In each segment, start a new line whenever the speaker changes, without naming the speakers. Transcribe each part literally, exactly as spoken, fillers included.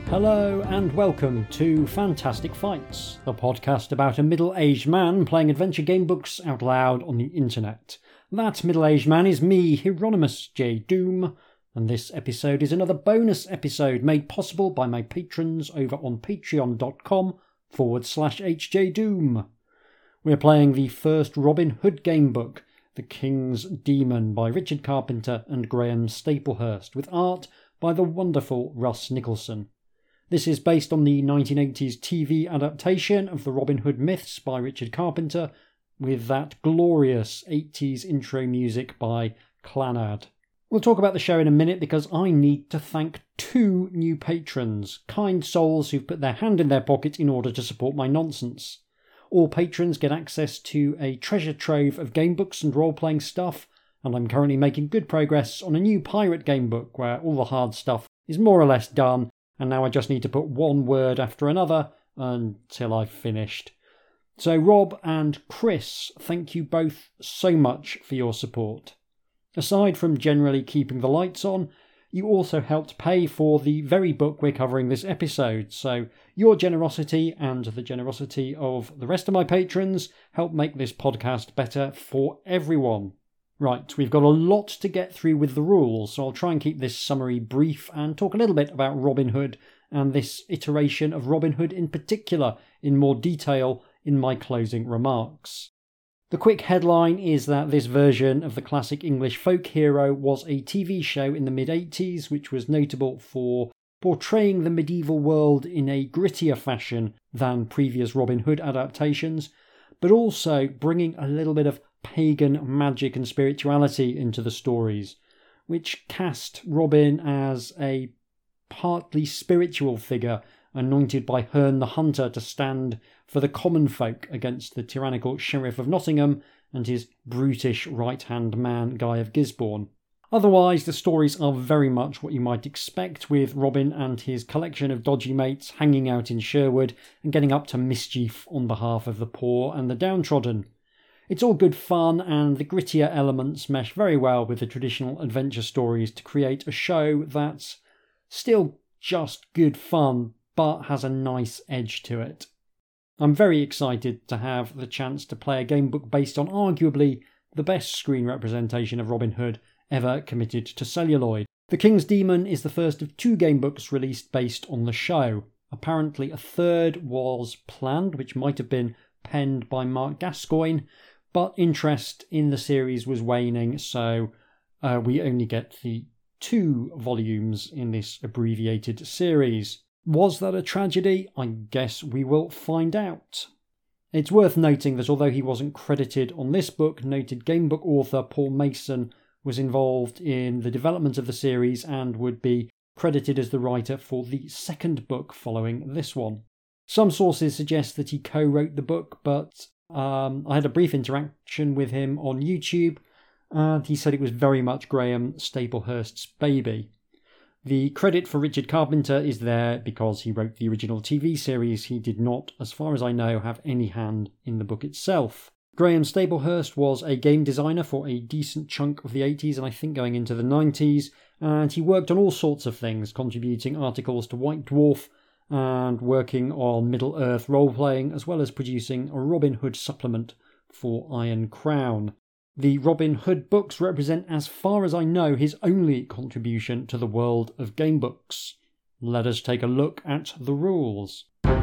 Hello and welcome to Fantastic Fights, the podcast about a middle-aged man playing adventure game books out loud on the internet. That middle-aged man is me, Hieronymus J. Doom, and this episode is another bonus episode made possible by my patrons over on patreon.com forward slash hjdoom. We're playing the first Robin Hood game book, The King's Demon by Richard Carpenter and Graham Staplehurst, with art by the wonderful Russ Nicholson. This is based on the nineteen eighties T V adaptation of the Robin Hood myths by Richard Carpenter, with that glorious eighties intro music by Clannad. We'll talk about the show in a minute because I need to thank two new patrons, kind souls who've put their hand in their pocket in order to support my nonsense. All patrons get access to a treasure trove of gamebooks and role-playing stuff, and I'm currently making good progress on a new pirate gamebook where all the hard stuff is more or less done, and now I just need to put one word after another until I've finished. So Rob and Chris, thank you both so much for your support. Aside from generally keeping the lights on, you also helped pay for the very book we're covering this episode, so your generosity and the generosity of the rest of my patrons help make this podcast better for everyone. Right, we've got a lot to get through with the rules, so I'll try and keep this summary brief and talk a little bit about Robin Hood and this iteration of Robin Hood in particular in more detail in my closing remarks. The quick headline is that this version of the classic English folk hero was a T V show in the mid-eighties which was notable for portraying the medieval world in a grittier fashion than previous Robin Hood adaptations, but also bringing a little bit of pagan magic and spirituality into the stories, which cast Robin as a partly spiritual figure anointed by Herne the Hunter to stand for the common folk against the tyrannical Sheriff of Nottingham and his brutish right-hand man Guy of Gisborne. Otherwise, the stories are very much what you might expect, with Robin and his collection of dodgy mates hanging out in Sherwood and getting up to mischief on behalf of the poor and the downtrodden. It's all good fun, and the grittier elements mesh very well with the traditional adventure stories to create a show that's still just good fun, but has a nice edge to it. I'm very excited to have the chance to play a gamebook based on arguably the best screen representation of Robin Hood ever committed to celluloid. The King's Demon is the first of two gamebooks released based on the show. Apparently a third was planned, which might have been penned by Mark Gascoigne, but interest in the series was waning, so uh, we only get the two volumes in this abbreviated series. Was that a tragedy? I guess we will find out. It's worth noting that although he wasn't credited on this book, noted gamebook author Paul Mason was involved in the development of the series and would be credited as the writer for the second book following this one. Some sources suggest that he co-wrote the book, but um, I had a brief interaction with him on YouTube, and he said it was very much Graham Staplehurst's baby. The credit for Richard Carpenter is there because he wrote the original T V series. He did not, as far as I know, have any hand in the book itself. Graham Staplehurst was a game designer for a decent chunk of the eighties and I think going into the nineties, and he worked on all sorts of things, contributing articles to White Dwarf and working on Middle-earth role-playing, as well as producing a Robin Hood supplement for Iron Crown. The Robin Hood books represent, as far as I know, his only contribution to the world of gamebooks. Let us take a look at the rules.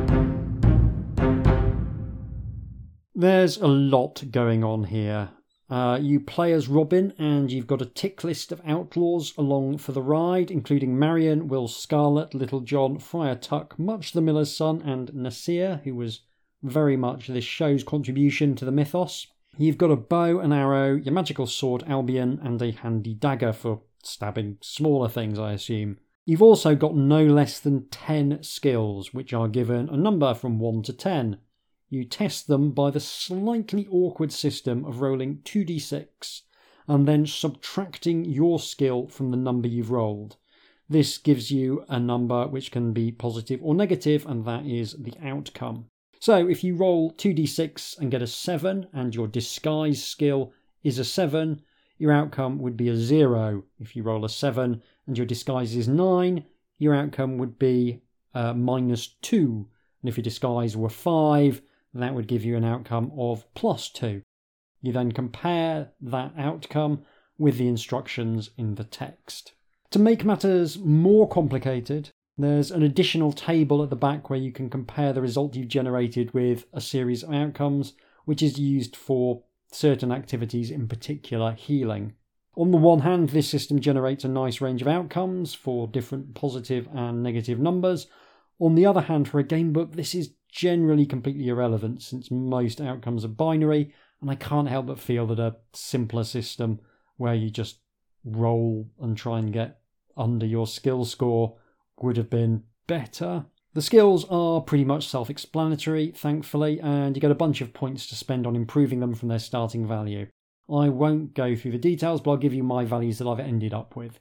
There's a lot going on here. Uh, you play as Robin, and you've got a tick list of outlaws along for the ride, including Marion, Will Scarlet, Little John, Friar Tuck, Much the Miller's Son, and Nasir, who was very much this show's contribution to the mythos. You've got a bow and arrow, your magical sword Albion, and a handy dagger for stabbing smaller things, I assume. You've also got no less than ten skills, which are given a number from one to ten. You test them by the slightly awkward system of rolling two d six and then subtracting your skill from the number you've rolled. This gives you a number which can be positive or negative, and that is the outcome. So if you roll two d six and get a seven, and your disguise skill is a seven, your outcome would be a zero. If you roll a seven and your disguise is nine, your outcome would be uh, minus two. And if your disguise were five, that would give you an outcome of plus two. You then compare that outcome with the instructions in the text. To make matters more complicated, there's an additional table at the back where you can compare the result you've generated with a series of outcomes, which is used for certain activities, in particular healing. On the one hand, this system generates a nice range of outcomes for different positive and negative numbers. On the other hand, for a gamebook, this is generally completely irrelevant since most outcomes are binary, and I can't help but feel that a simpler system where you just roll and try and get under your skill score would have been better. The skills are pretty much self-explanatory, thankfully, and you get a bunch of points to spend on improving them from their starting value. I won't go through the details, but I'll give you my values that I've ended up with.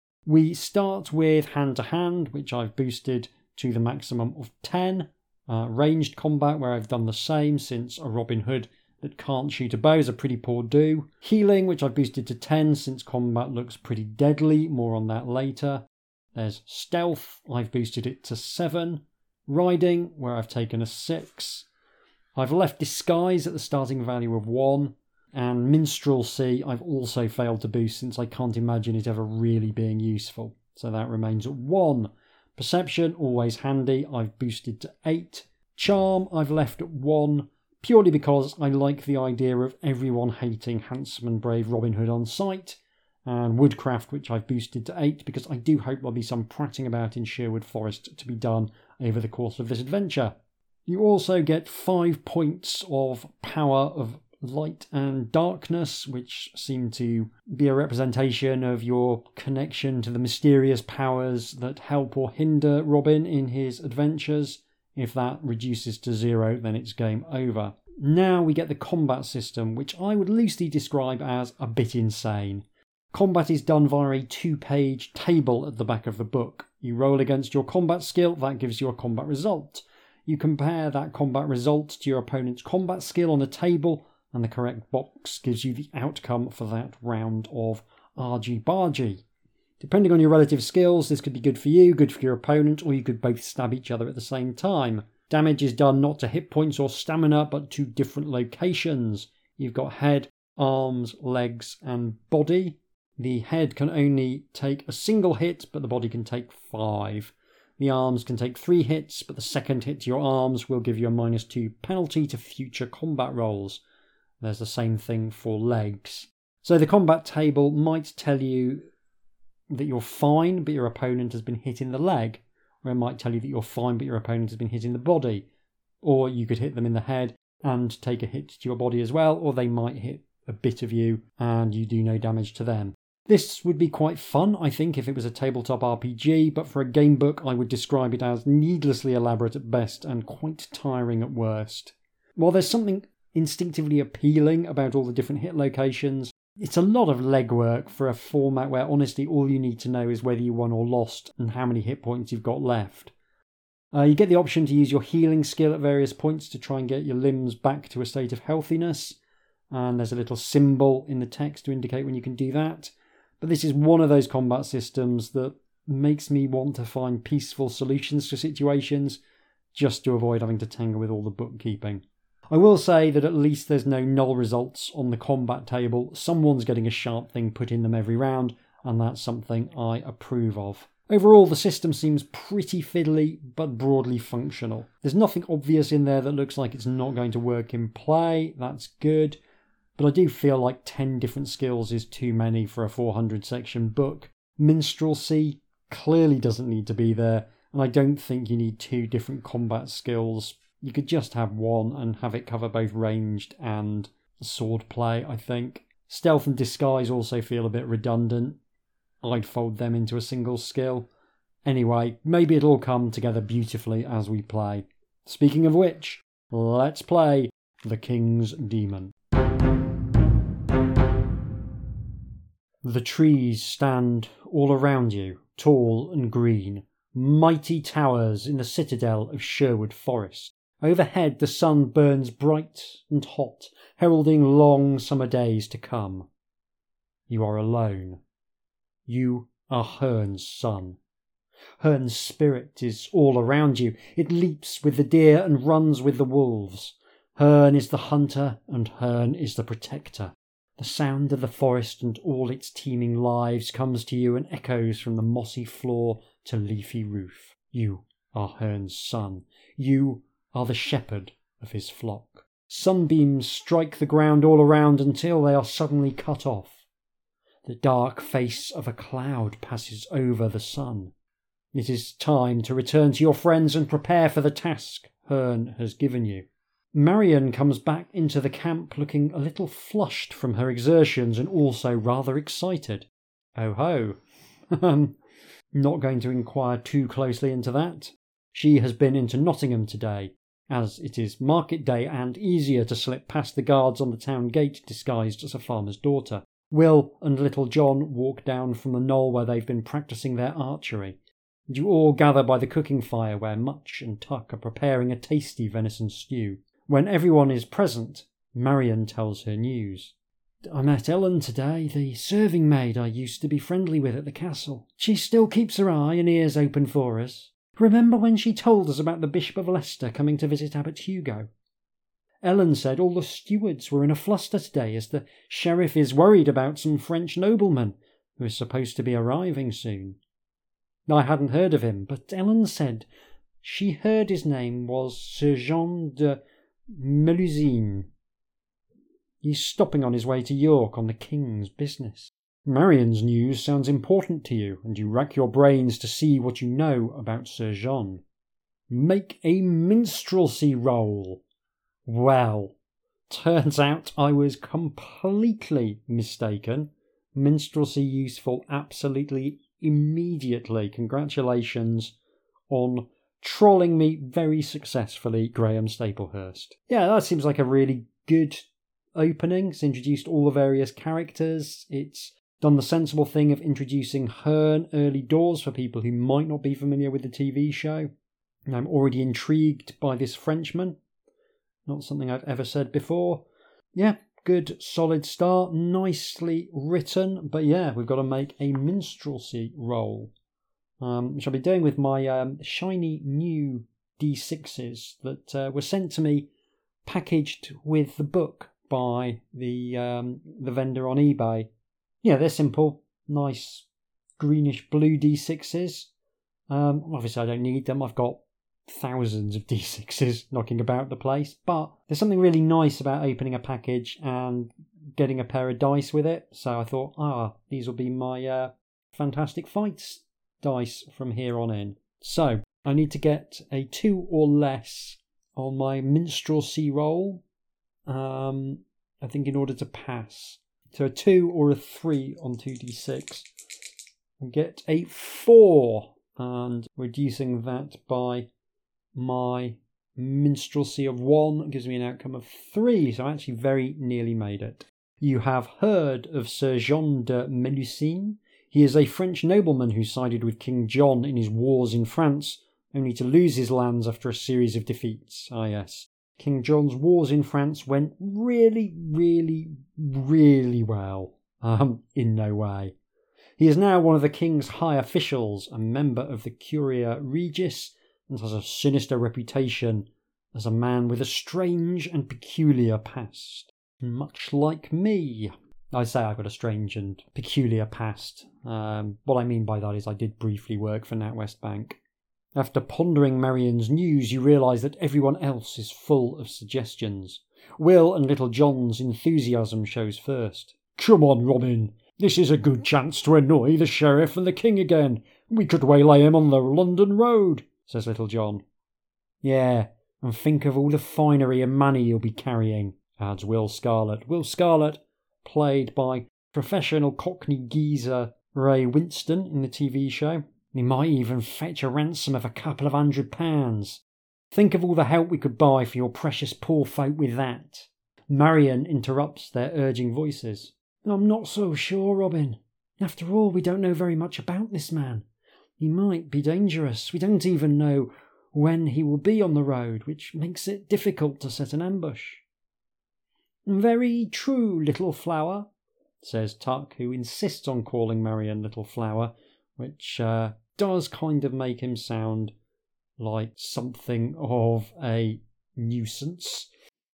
We start with hand-to-hand, which I've boosted to the maximum of ten. Uh, ranged combat, where I've done the same, since a Robin Hood that can't shoot a bow is a pretty poor do. Healing, which I've boosted to ten, since combat looks pretty deadly. More on that later. There's stealth, I've boosted it to seven. Riding, where I've taken a six. I've left disguise at the starting value of one. And minstrelsy, I've also failed to boost since I can't imagine it ever really being useful. So that remains at one. Perception, always handy, I've boosted to eight. Charm, I've left at one, purely because I like the idea of everyone hating handsome and brave Robin Hood on sight. And Woodcraft, which I've boosted to eight, because I do hope there'll be some prattling about in Sherwood Forest to be done over the course of this adventure. You also get five points of power of light and darkness, which seem to be a representation of your connection to the mysterious powers that help or hinder Robin in his adventures. If that reduces to zero, then it's game over. Now we get the combat system, which I would loosely describe as a bit insane. Combat is done via a two-page table at the back of the book. You roll against your combat skill, that gives you a combat result. You compare that combat result to your opponent's combat skill on a table, and the correct box gives you the outcome for that round of argy-bargy. Depending on your relative skills, this could be good for you, good for your opponent, or you could both stab each other at the same time. Damage is done not to hit points or stamina, but to different locations. You've got head, arms, legs, and body. The head can only take a single hit, but the body can take five. The arms can take three hits, but the second hit to your arms will give you a minus two penalty to future combat rolls. There's the same thing for legs. So the combat table might tell you that you're fine, but your opponent has been hit in the leg. Or it might tell you that you're fine, but your opponent has been hit in the body. Or you could hit them in the head and take a hit to your body as well, or they might hit a bit of you and you do no damage to them. This would be quite fun, I think, if it was a tabletop R P G, but for a game book I would describe it as needlessly elaborate at best and quite tiring at worst. While there's something instinctively appealing about all the different hit locations, it's a lot of legwork for a format where honestly all you need to know is whether you won or lost and how many hit points you've got left. Uh, you get the option to use your healing skill at various points to try and get your limbs back to a state of healthiness, and there's a little symbol in the text to indicate when you can do that. But this is one of those combat systems that makes me want to find peaceful solutions to situations just to avoid having to tangle with all the bookkeeping. I will say that at least there's no null results on the combat table. Someone's getting a sharp thing put in them every round, and that's something I approve of. Overall, the system seems pretty fiddly, but broadly functional. There's nothing obvious in there that looks like it's not going to work in play. That's good. But I do feel like ten different skills is too many for a four hundred section book. Minstrelsy clearly doesn't need to be there, and I don't think you need two different combat skills. You could just have one and have it cover both ranged and sword play, I think. Stealth and disguise also feel a bit redundant. I'd fold them into a single skill. Anyway, maybe it'll all come together beautifully as we play. Speaking of which, let's play The King's Demon. The trees stand all around you, tall and green, mighty towers in the citadel of Sherwood Forest. Overhead the sun burns bright and hot, heralding long summer days to come. You are alone. You are Hern's son. Hern's spirit is all around you. It leaps with the deer and runs with the wolves. Hern is the hunter and Hern is the protector. The sound of the forest and all its teeming lives comes to you and echoes from the mossy floor to leafy roof. You are Hern's son. You are the shepherd of his flock. Sunbeams strike the ground all around until they are suddenly cut off. The dark face of a cloud passes over the sun. It is time to return to your friends and prepare for the task Hern has given you. Marion comes back into the camp looking a little flushed from her exertions and also rather excited. Oh ho. Um, not going to inquire too closely into that. She has been into Nottingham today, as it is market day and easier to slip past the guards on the town gate disguised as a farmer's daughter. Will and little John walk down from the knoll where they've been practising their archery. And you all gather by the cooking fire where Much and Tuck are preparing a tasty venison stew. When everyone is present, Marion tells her news. I met Ellen today, the serving maid I used to be friendly with at the castle. She still keeps her eye and ears open for us. Remember when she told us about the Bishop of Leicester coming to visit Abbot Hugo? Ellen said all the stewards were in a fluster today as the sheriff is worried about some French nobleman who is supposed to be arriving soon. I hadn't heard of him, but Ellen said she heard his name was Sir Jean de Melusine. He's stopping on his way to York on the king's business. Marion's news sounds important to you, and you rack your brains to see what you know about Sir Jean. Make a minstrelsy roll. Well, turns out I was completely mistaken. Minstrelsy useful absolutely immediately. Congratulations on trolling me very successfully, Graham Staplehurst. Yeah, that seems like a really good opening. It's introduced all the various characters. It's done the sensible thing of introducing Hern early doors for people who might not be familiar with the T V show. And I'm already intrigued by this Frenchman. Not something I've ever said before. Yeah, good, solid start. Nicely written. But yeah, we've got to make a minstrelsy roll. Um, which I'll be doing with my um, shiny new D sixes that uh, were sent to me packaged with the book by the um, the vendor on eBay. Yeah, they're simple, nice greenish blue D sixes. Um, obviously, I don't need them. I've got thousands of D sixes knocking about the place. But there's something really nice about opening a package and getting a pair of dice with it. So I thought, ah, these will be my uh, Fantastic Fights dice from here on in. So I need to get a two or less on my minstrelsy roll. Um, I think in order to pass. So a two or a three on two d six. And get a four. And reducing that by my minstrelsy of one gives me an outcome of three. So I actually very nearly made it. You have heard of Sir Jean de Melusine. He is a French nobleman who sided with King John in his wars in France, only to lose his lands after a series of defeats. Ah yes, King John's wars in France went really, really, really well. Um, in no way. He is now one of the king's high officials, a member of the Curia Regis, and has a sinister reputation as a man with a strange and peculiar past. Much like me. I say I've got a strange and peculiar past. Um, what I mean by that is I did briefly work for NatWest Bank. After pondering Marion's news, you realise that everyone else is full of suggestions. Will and little John's enthusiasm shows first. Come on, Robin. This is a good chance to annoy the sheriff and the king again. We could waylay him on the London road, says little John. Yeah, and think of all the finery and money you'll be carrying, adds Will Scarlett. Will Scarlett, played by professional Cockney geezer Ray Winston in the T V show. He might even fetch a ransom of a couple of hundred pounds. Think of all the help we could buy for your precious poor folk with that. Marion interrupts their urging voices. I'm not so sure, Robin. After all, we don't know very much about this man. He might be dangerous. We don't even know when he will be on the road, which makes it difficult to set an ambush. Very true, little flower, says Tuck, who insists on calling Marion Little Flower, which uh, does kind of make him sound like something of a nuisance.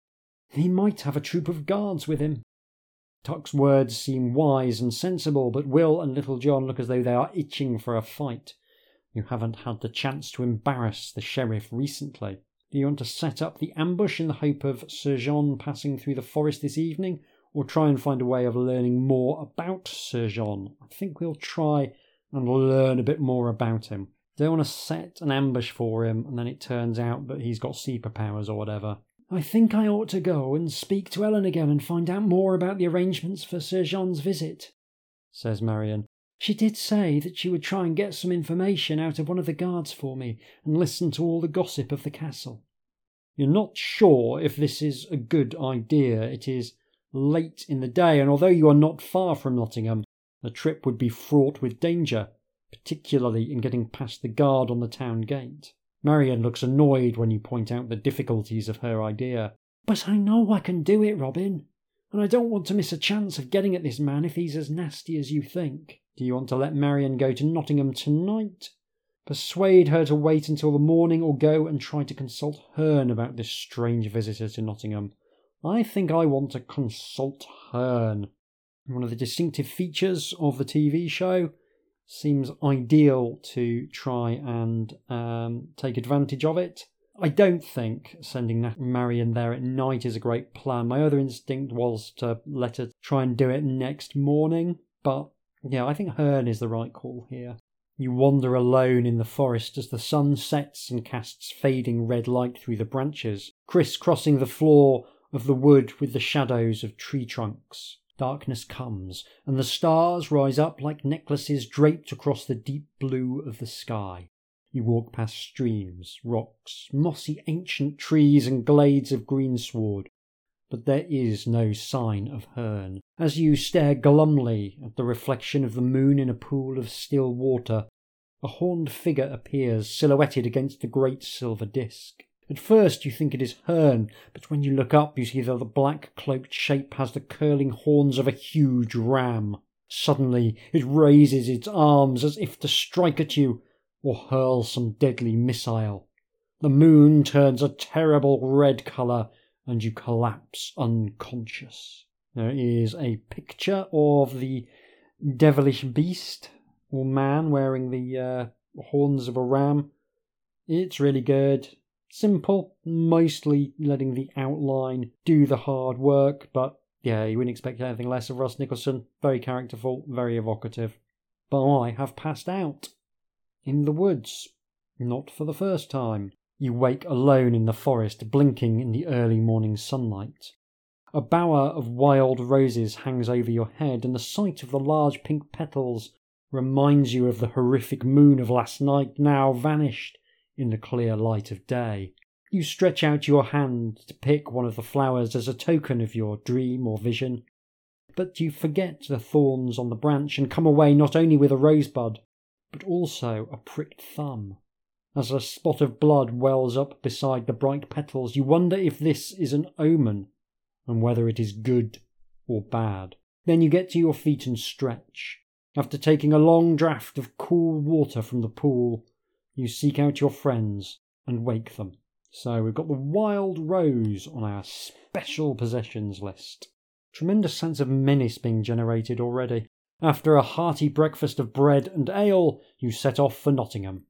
He might have a troop of guards with him. Tuck's words seem wise and sensible, but Will and Little John look as though they are itching for a fight. You haven't had the chance to embarrass the sheriff recently. Do you want to set up the ambush in the hope of Sir John passing through the forest this evening, or try and find a way of learning more about Sir John? I think we'll try and learn a bit more about him. Don't want to set an ambush for him and then it turns out that he's got superpowers or whatever. I think I ought to go and speak to Ellen again and find out more about the arrangements for Sir John's visit, says Marion. She did say that she would try and get some information out of one of the guards for me and listen to all the gossip of the castle. You're not sure if this is a good idea. It is late in the day, and although you are not far from Nottingham, the trip would be fraught with danger, particularly in getting past the guard on the town gate. Marion looks annoyed when you point out the difficulties of her idea. But I know I can do it, Robin, and I don't want to miss a chance of getting at this man if he's as nasty as you think. Do you want to let Marion go to Nottingham tonight? Persuade her to wait until the morning, or go and try to consult Herne about this strange visitor to Nottingham? I think I want to consult Herne. One of the distinctive features of the T V show seems ideal to try and um, take advantage of it. I don't think sending Marion there at night is a great plan. My other instinct was to let her try and do it next morning, but yeah, I think Herne is the right call here. You wander alone in the forest as the sun sets and casts fading red light through the branches, criss-crossing the floor of the wood with the shadows of tree trunks. Darkness comes, and the stars rise up like necklaces draped across the deep blue of the sky. You walk past streams, rocks, mossy ancient trees and glades of greensward, but there is no sign of Herne. As you stare glumly at the reflection of the moon in a pool of still water, a horned figure appears, silhouetted against the great silver disk. At first you think it is Herne, but when you look up you see that the black-cloaked shape has the curling horns of a huge ram. Suddenly it raises its arms as if to strike at you, or hurl some deadly missile. The moon turns a terrible red colour, and you collapse unconscious. There is a picture of the devilish beast, or man wearing the uh, horns of a ram. It's really good. Simple, mostly letting the outline do the hard work, but yeah, you wouldn't expect anything less of Ross Nicholson. Very characterful, very evocative. But I have passed out. In the woods. Not for the first time. You wake alone in the forest, blinking in the early morning sunlight. A bower of wild roses hangs over your head, and the sight of the large pink petals reminds you of the horrific moon of last night, now vanished in the clear light of day. You stretch out your hand to pick one of the flowers as a token of your dream or vision, but you forget the thorns on the branch and come away not only with a rosebud, but also a pricked thumb. As a spot of blood wells up beside the bright petals, you wonder if this is an omen, and whether it is good or bad. Then you get to your feet and stretch. After taking a long draught of cool water from the pool, you seek out your friends and wake them. So we've got the wild rose on our special possessions list. Tremendous sense of menace being generated already. After a hearty breakfast of bread and ale, you set off for Nottingham.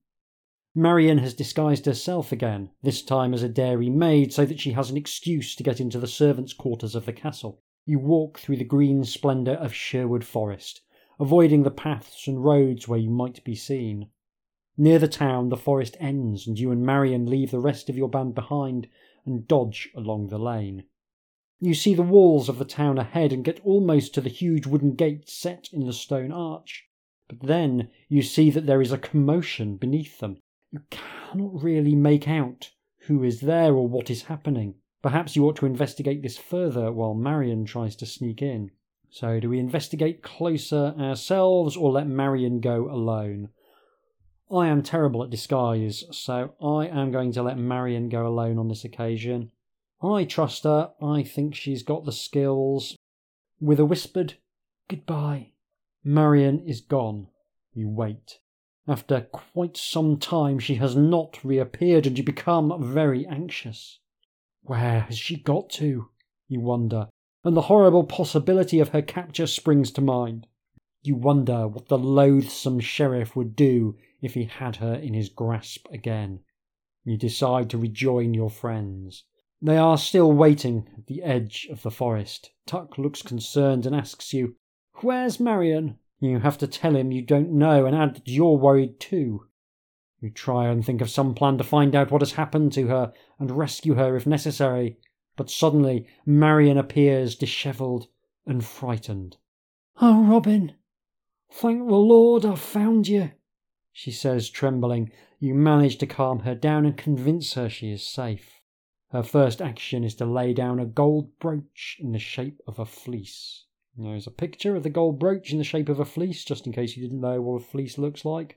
Marion has disguised herself again, this time as a dairy maid, so that she has an excuse to get into the servants' quarters of the castle. You walk through the green splendour of Sherwood Forest, avoiding the paths and roads where you might be seen. Near the town, the forest ends, and you and Marion leave the rest of your band behind and dodge along the lane. You see the walls of the town ahead and get almost to the huge wooden gate set in the stone arch. But then you see that there is a commotion beneath them. You cannot really make out who is there or what is happening. Perhaps you ought to investigate this further while Marion tries to sneak in. So do we investigate closer ourselves or let Marion go alone? I am terrible at disguise, so I am going to let Marion go alone on this occasion. I trust her. I think she's got the skills. With a whispered goodbye, Marion is gone. You wait. After quite some time she has not reappeared, and you become very anxious. Where has she got to? You wonder, and the horrible possibility of her capture springs to mind. You wonder what the loathsome sheriff would do if he had her in his grasp again. You decide to rejoin your friends. They are still waiting at the edge of the forest. Tuck looks concerned and asks you, "Where's Marion?" You have to tell him you don't know and add that you're worried too. You try and think of some plan to find out what has happened to her and rescue her if necessary, but suddenly Marion appears dishevelled and frightened. "Oh, Robin, thank the Lord I've found you," she says, trembling. You manage to calm her down and convince her she is safe. Her first action is to lay down a gold brooch in the shape of a fleece. There's a picture of the gold brooch in the shape of a fleece, just in case you didn't know what a fleece looks like.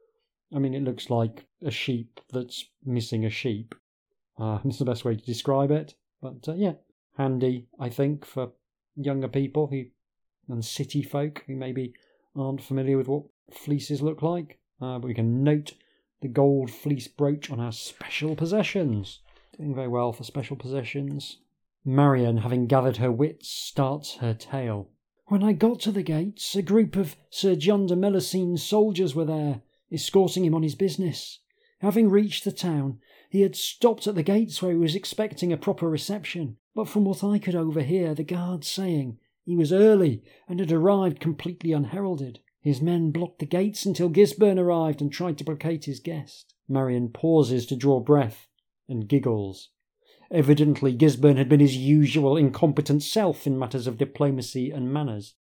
I mean, it looks like a sheep that's missing a sheep. Uh, that's the best way to describe it. But uh, yeah, handy, I think, for younger people who and city folk who maybe aren't familiar with what fleeces look like. Uh, but we can note the gold fleece brooch on our special possessions. Doing very well for special possessions. Marion, having gathered her wits, starts her tale. "When I got to the gates, a group of Sir John de Melusines soldiers were there, escorting him on his business. Having reached the town, he had stopped at the gates where he was expecting a proper reception, but from what I could overhear, the guards saying he was early and had arrived completely unheralded. His men blocked the gates until Gisburn arrived and tried to placate his guest." Marion pauses to draw breath and giggles. Evidently Gisburn had been his usual incompetent self in matters of diplomacy and manners.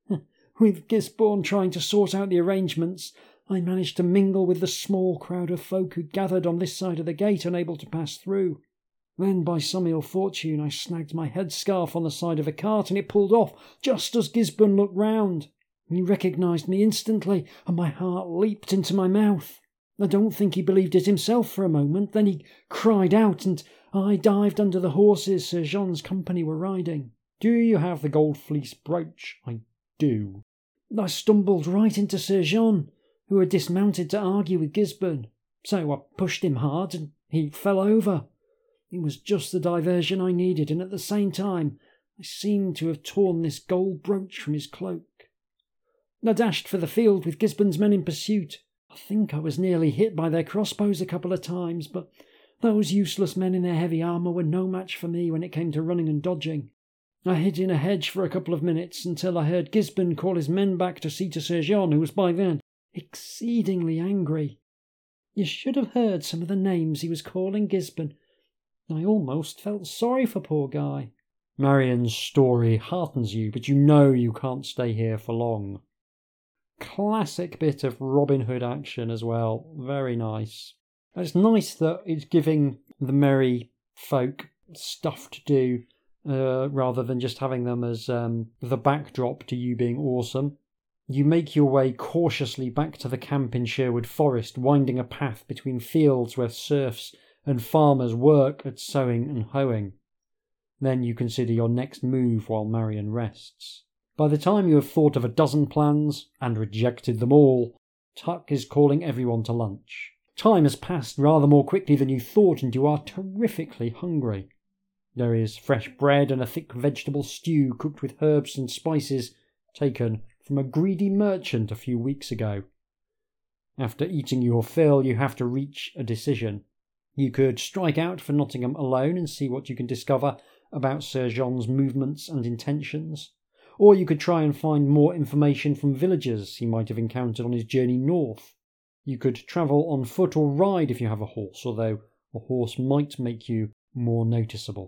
"With Gisborne trying to sort out the arrangements, I managed to mingle with the small crowd of folk who'd gathered on this side of the gate, unable to pass through. Then, by some ill fortune, I snagged my headscarf on the side of a cart, and it pulled off just as Gisborne looked round. He recognised me instantly, and my heart leaped into my mouth. I don't think he believed it himself for a moment. Then he cried out, and I dived under the horses Sir Jean's company were riding." "Do you have the gold fleece brooch?" "I do." "I stumbled right into Sir Jean, who had dismounted to argue with Gisborne. So I pushed him hard, and he fell over. It was just the diversion I needed, and at the same time I seemed to have torn this gold brooch from his cloak. I dashed for the field with Gisborne's men in pursuit. I think I was nearly hit by their crossbows a couple of times, but those useless men in their heavy armour were no match for me when it came to running and dodging. I hid in a hedge for a couple of minutes until I heard Gisborne call his men back to see to Sir John, who was by then exceedingly angry. You should have heard some of the names he was calling Gisborne. I almost felt sorry for poor Guy." Marion's story heartens you, but you know you can't stay here for long. Classic bit of Robin Hood action as well. Very nice. It's nice that it's giving the merry folk stuff to do, uh, rather than just having them as um, the backdrop to you being awesome. You make your way cautiously back to the camp in Sherwood Forest, winding a path between fields where serfs and farmers work at sowing and hoeing. Then you consider your next move while Marion rests. By the time you have thought of a dozen plans, and rejected them all, Tuck is calling everyone to lunch. Time has passed rather more quickly than you thought, and you are terrifically hungry. There is fresh bread and a thick vegetable stew cooked with herbs and spices taken from a greedy merchant a few weeks ago. After eating your fill, you have to reach a decision. You could strike out for Nottingham alone and see what you can discover about Sir John's movements and intentions, or you could try and find more information from villagers he might have encountered on his journey north. You could travel on foot or ride if you have a horse, although a horse might make you more noticeable.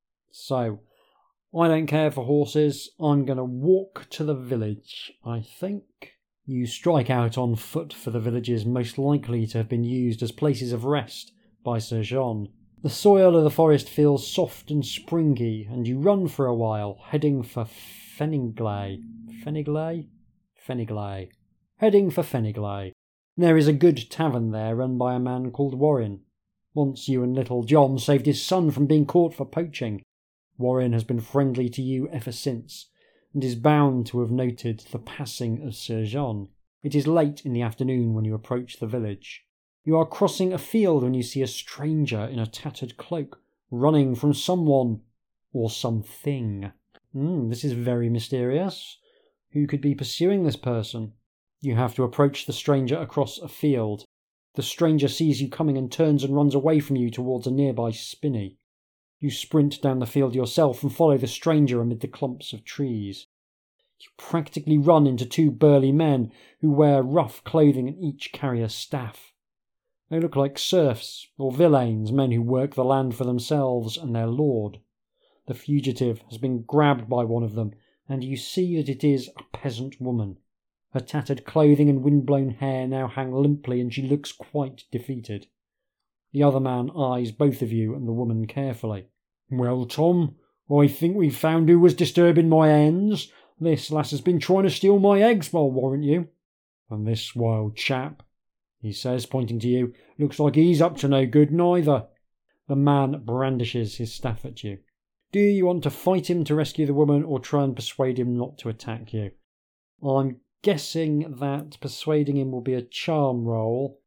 So, I don't care for horses. I'm going to walk to the village, I think. You strike out on foot for the villages most likely to have been used as places of rest by Sir John. The soil of the forest feels soft and springy, and you run for a while, heading for Feniglay. Feniglay? Feniglay. Heading for Feniglay. There is a good tavern there run by a man called Warren. Once you and Little John saved his son from being caught for poaching. Warren has been friendly to you ever since, and is bound to have noted the passing of Sir John. It is late in the afternoon when you approach the village. You are crossing a field when you see a stranger in a tattered cloak running from someone or something. Mm, this is very mysterious. Who could be pursuing this person? You have to approach the stranger across a field. The stranger sees you coming and turns and runs away from you towards a nearby spinney. You sprint down the field yourself and follow the stranger amid the clumps of trees. You practically run into two burly men who wear rough clothing and each carry a staff. They look like serfs or villeins, men who work the land for themselves and their lord. The fugitive has been grabbed by one of them, and you see that it is a peasant woman. Her tattered clothing and wind-blown hair now hang limply, and she looks quite defeated. The other man eyes both of you and the woman carefully. "Well, Tom, I think we've found who was disturbing my hens. This lass has been trying to steal my eggs, I'll warrant you. And this wild chap," he says, pointing to you, "looks like he's up to no good neither." The man brandishes his staff at you. Do you want to fight him to rescue the woman, or try and persuade him not to attack you? I'm guessing that persuading him will be a charm roll,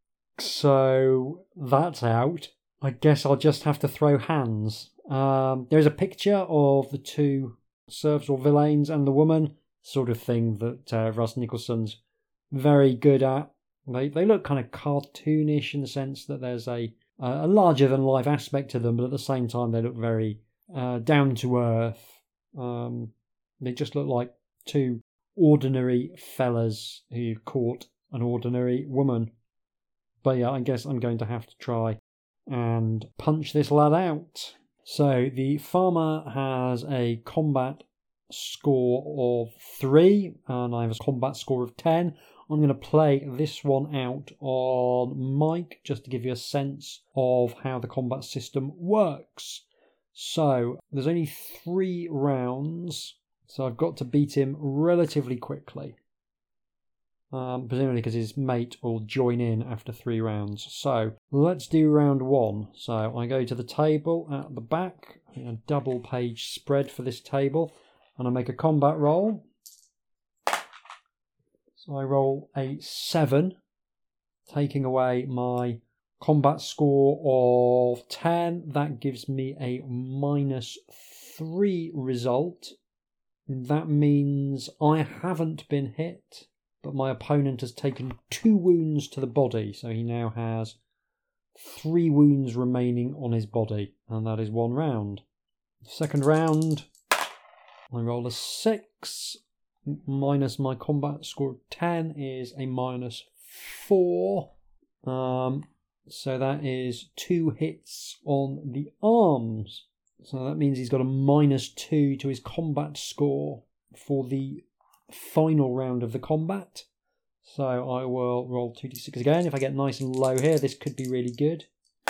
so that's out. I guess I'll just have to throw hands. Um, there's a picture of the two serfs or villains and the woman, sort of thing that uh, Russ Nicholson's very good at. They they look kind of cartoonish in the sense that there's a a larger than life aspect to them, but at the same time they look very uh, down to earth. Um, they just look like two ordinary fellas who caught an ordinary woman. But yeah, I guess I'm going to have to try and punch this lad out. So the farmer has a combat score of three, and I have a combat score of ten. I'm going to play this one out on mic just to give you a sense of how the combat system works. So there's only three rounds, so I've got to beat him relatively quickly. Um, presumably because his mate will join in after three rounds. So let's do round one. So I go to the table at the back, I think a double page spread for this table, and I make a combat roll. So I roll a seven, taking away my combat score of ten. That gives me a minus three result. That means I haven't been hit, but my opponent has taken two wounds to the body, so he now has three wounds remaining on his body, and that is one round. Second round, I roll a six, minus my combat score of ten is a minus four, um, so that is two hits on the arms, so that means he's got a minus two to his combat score for the final round of the combat. So I will roll two d six again. If I get nice and low here, this could be really good.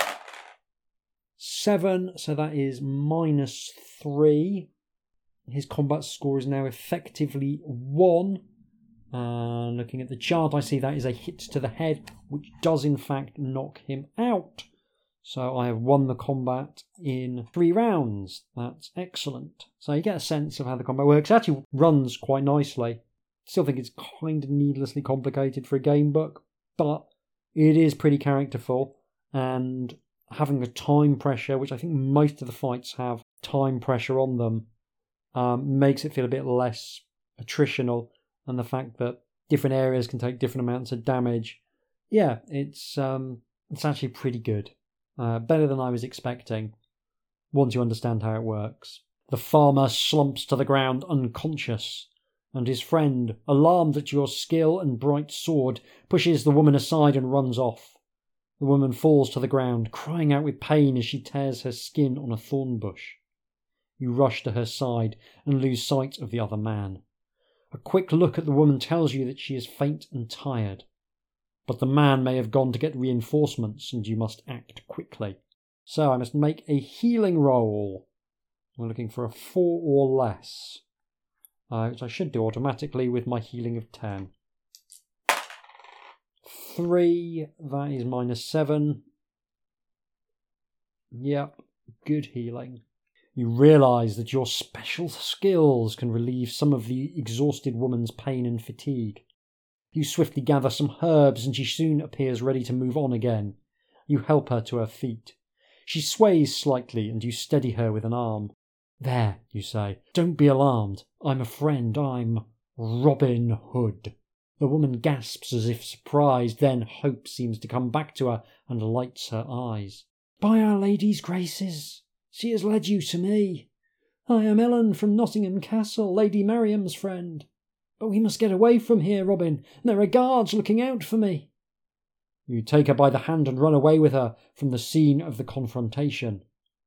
Seven, so that is minus three. His combat score is now effectively one. And looking at the chart, I see that is a hit to the head, which does in fact knock him out. So I have won the combat in three rounds. That's excellent. So you get a sense of how the combat works. It actually runs quite nicely. Still think it's kind of needlessly complicated for a game book, but it is pretty characterful, and having the time pressure, which I think most of the fights have time pressure on them, um, makes it feel a bit less attritional, and the fact that different areas can take different amounts of damage. Yeah, it's um, it's actually pretty good. Uh, better than I was expecting, once you understand how it works. The farmer slumps to the ground unconscious, and his friend, alarmed at your skill and bright sword, pushes the woman aside and runs off. The woman falls to the ground, crying out with pain as she tears her skin on a thorn bush. You rush to her side and lose sight of the other man. A quick look at the woman tells you that she is faint and tired. But the man may have gone to get reinforcements, and you must act quickly. So I must make a healing roll. I'm looking for a four or less, uh, which I should do automatically with my healing of ten. Three, that is minus seven. Yep, good healing. You realise that your special skills can relieve some of the exhausted woman's pain and fatigue. You swiftly gather some herbs and she soon appears ready to move on again. You help her to her feet. She sways slightly and you steady her with an arm. "There," you say. "Don't be alarmed. I'm a friend. I'm Robin Hood." The woman gasps as if surprised, then hope seems to come back to her and lights her eyes. "By Our Lady's graces, she has led you to me. I am Ellen from Nottingham Castle, Lady Miriam's friend. But we must get away from here, Robin. There are guards looking out for me." You take her by the hand and run away with her from the scene of the confrontation.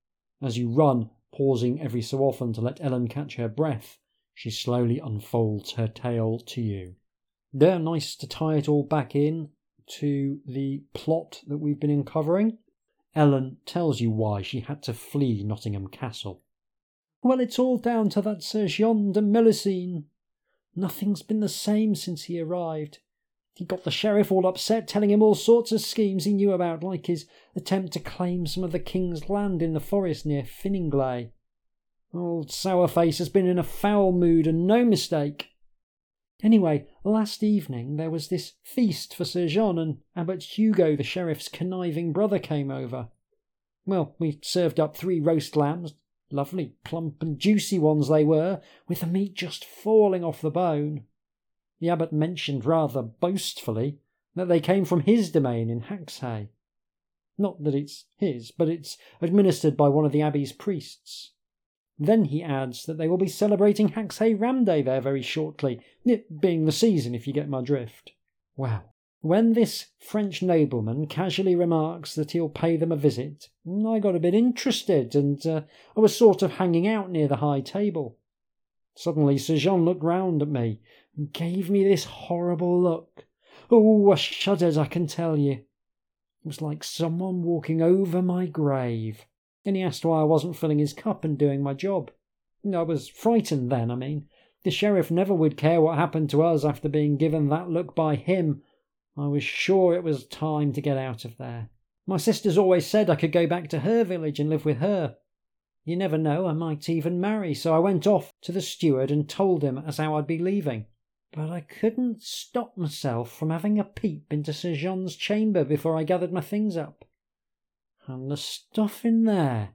As you run, pausing every so often to let Ellen catch her breath, she slowly unfolds her tale to you. They're nice to tie it all back in to the plot that we've been uncovering. Ellen tells you why she had to flee Nottingham Castle. "Well, it's all down to that Sir Jean de Melusine. Nothing's been the same since he arrived. He got the sheriff all upset, telling him all sorts of schemes he knew about, like his attempt to claim some of the king's land in the forest near Finningley. Old Sourface has been in a foul mood, and no mistake. Anyway, last evening there was this feast for Sir John, and Abbot Hugo, the sheriff's conniving brother, came over. Well, we served up three roast lambs, lovely plump and juicy ones they were, with the meat just falling off the bone. The abbot mentioned rather boastfully that they came from his domain in Haxhay. Not that it's his, but it's administered by one of the abbey's priests. Then he adds that they will be celebrating Haxhay Ram Day there very shortly, it being the season, if you get my drift. Well, when this French nobleman casually remarks that he'll pay them a visit, I got a bit interested, and uh, I was sort of hanging out near the high table. Suddenly Sir John looked round at me and gave me this horrible look. Oh, I shuddered, I can tell you. It was like someone walking over my grave. And he asked why I wasn't filling his cup and doing my job. I was frightened then, I mean. The sheriff never would care what happened to us after being given that look by him. I was sure it was time to get out of there. My sister's always said I could go back to her village and live with her. You never know, I might even marry, so I went off to the steward and told him as how I'd be leaving. But I couldn't stop myself from having a peep into Sir John's chamber before I gathered my things up. And the stuff in there.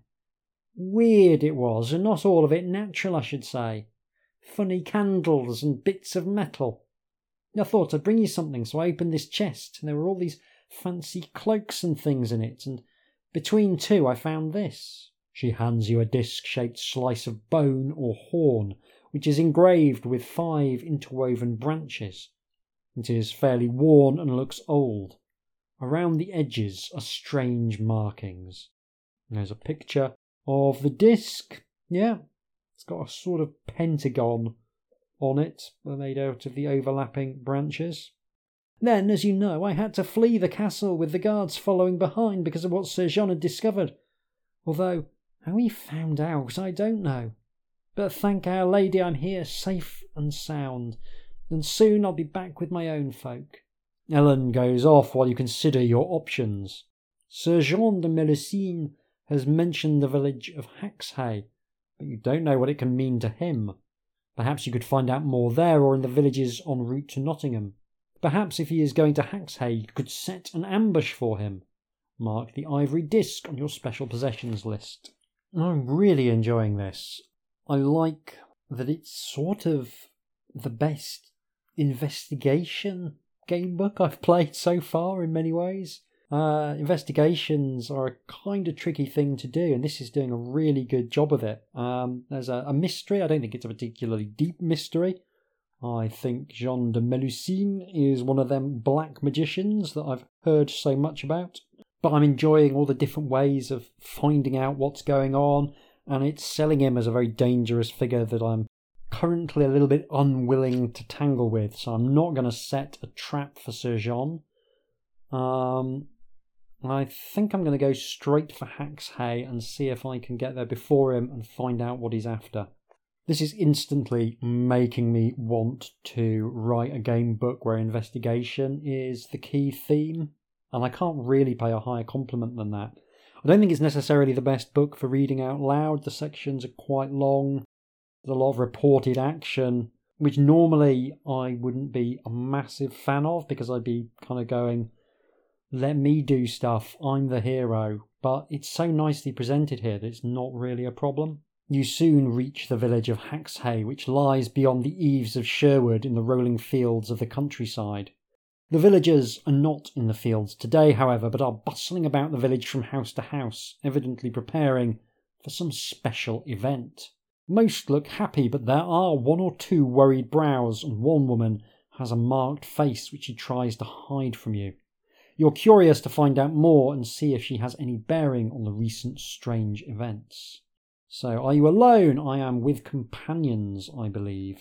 Weird it was, and not all of it natural, I should say. Funny candles and bits of metal. I thought I'd bring you something, so I opened this chest, and there were all these fancy cloaks and things in it, and between two I found this. She hands you a disc-shaped slice of bone or horn, which is engraved with five interwoven branches. It is fairly worn and looks old. Around the edges are strange markings. There's a picture of the disc. Yeah, it's got a sort of pentagon on it, made out of the overlapping branches. Then, as you know, I had to flee the castle with the guards following behind because of what Sir John had discovered. Although, how he found out, I don't know. But thank Our Lady I'm here safe and sound, and soon I'll be back with my own folk. Ellen goes off while you consider your options. Sir Jean de Melusine has mentioned the village of Haxhay, but you don't know what it can mean to him. Perhaps you could find out more there or in the villages en route to Nottingham. Perhaps if he is going to Haxhay, you could set an ambush for him. Mark the ivory disc on your special possessions list. I'm really enjoying this. I like that it's sort of the best investigation game book I've played so far in many ways. Uh, investigations are a kind of tricky thing to do, and this is doing a really good job of it. Um, there's a, a mystery. I don't think it's a particularly deep mystery. I think Jean de Melusine is one of them black magicians that I've heard so much about. But I'm enjoying all the different ways of finding out what's going on, and it's selling him as a very dangerous figure that I'm currently a little bit unwilling to tangle with, so I'm not going to set a trap for Sir Jean. Um, I think I'm going to go straight for Haxhay and see if I can get there before him and find out what he's after. This is instantly making me want to write a game book where investigation is the key theme, and I can't really pay a higher compliment than that. I don't think it's necessarily the best book for reading out loud. The sections are quite long. There's a lot of reported action, which normally I wouldn't be a massive fan of because I'd be kind of going, let me do stuff, I'm the hero. But it's so nicely presented here that it's not really a problem. You soon reach the village of Haxhay, which lies beyond the eaves of Sherwood in the rolling fields of the countryside. The villagers are not in the fields today, however, but are bustling about the village from house to house, evidently preparing for some special event. Most look happy, but there are one or two worried brows, and one woman has a marked face which she tries to hide from you. You're curious to find out more and see if she has any bearing on the recent strange events. So, are you alone? I am with companions, I believe.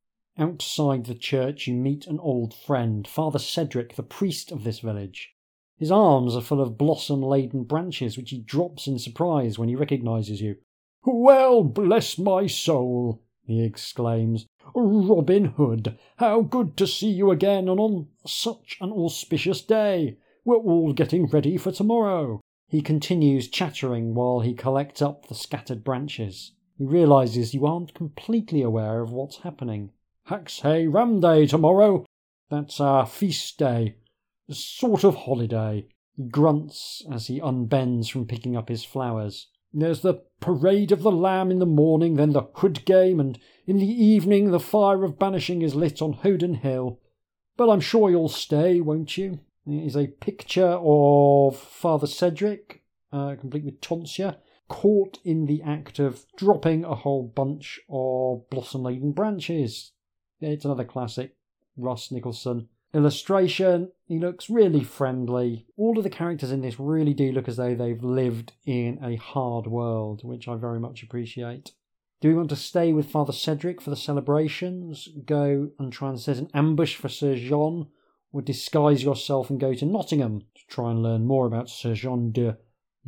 Outside the church you meet an old friend, Father Cedric, the priest of this village. His arms are full of blossom-laden branches which he drops in surprise when he recognises you. "Well, bless my soul," he exclaims. "Robin Hood, how good to see you again, and on such an auspicious day. We're all getting ready for tomorrow." He continues chattering while he collects up the scattered branches. He realises you aren't completely aware of what's happening. "Haxhay Ram Day tomorrow. That's our feast day. A sort of holiday." He grunts as he unbends from picking up his flowers. "There's the parade of the lamb in the morning, then the hood game, and in the evening the fire of banishing is lit on Howden Hill. But I'm sure you'll stay, won't you?" It is a picture of Father Cedric, uh, complete with tonsure, caught in the act of dropping a whole bunch of blossom-laden branches. It's another classic Ross Nicholson illustration. He looks really friendly. All of the characters in this really do look as though they've lived in a hard world, which I very much appreciate. Do we want to stay with Father Cedric for the celebrations, go and try and set an ambush for Sir John, or disguise yourself and go to Nottingham to try and learn more about Sir John de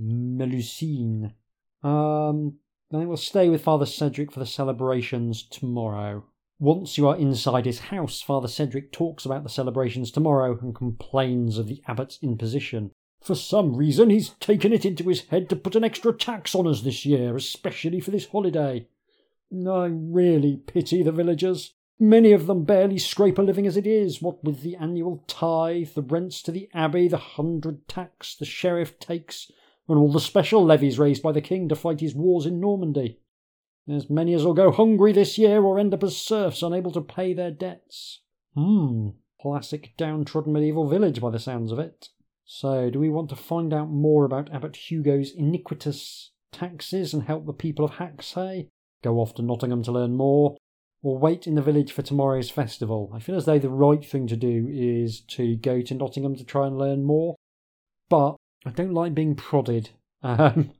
Melusine? Um, I think we'll stay with Father Cedric for the celebrations tomorrow. Once you are inside his house, Father Cedric talks about the celebrations tomorrow and complains of the abbot's imposition. "For some reason he's taken it into his head to put an extra tax on us this year, especially for this holiday. I really pity the villagers. Many of them barely scrape a living as it is, what with the annual tithe, the rents to the abbey, the hundred tax the sheriff takes, and all the special levies raised by the king to fight his wars in Normandy. There's many as'll go hungry this year or end up as serfs, unable to pay their debts." Hmm, classic downtrodden medieval village by the sounds of it. So, do we want to find out more about Abbot Hugo's iniquitous taxes and help the people of Haxhay? Go off to Nottingham to learn more? Or wait in the village for tomorrow's festival? I feel as though the right thing to do is to go to Nottingham to try and learn more. But I don't like being prodded um,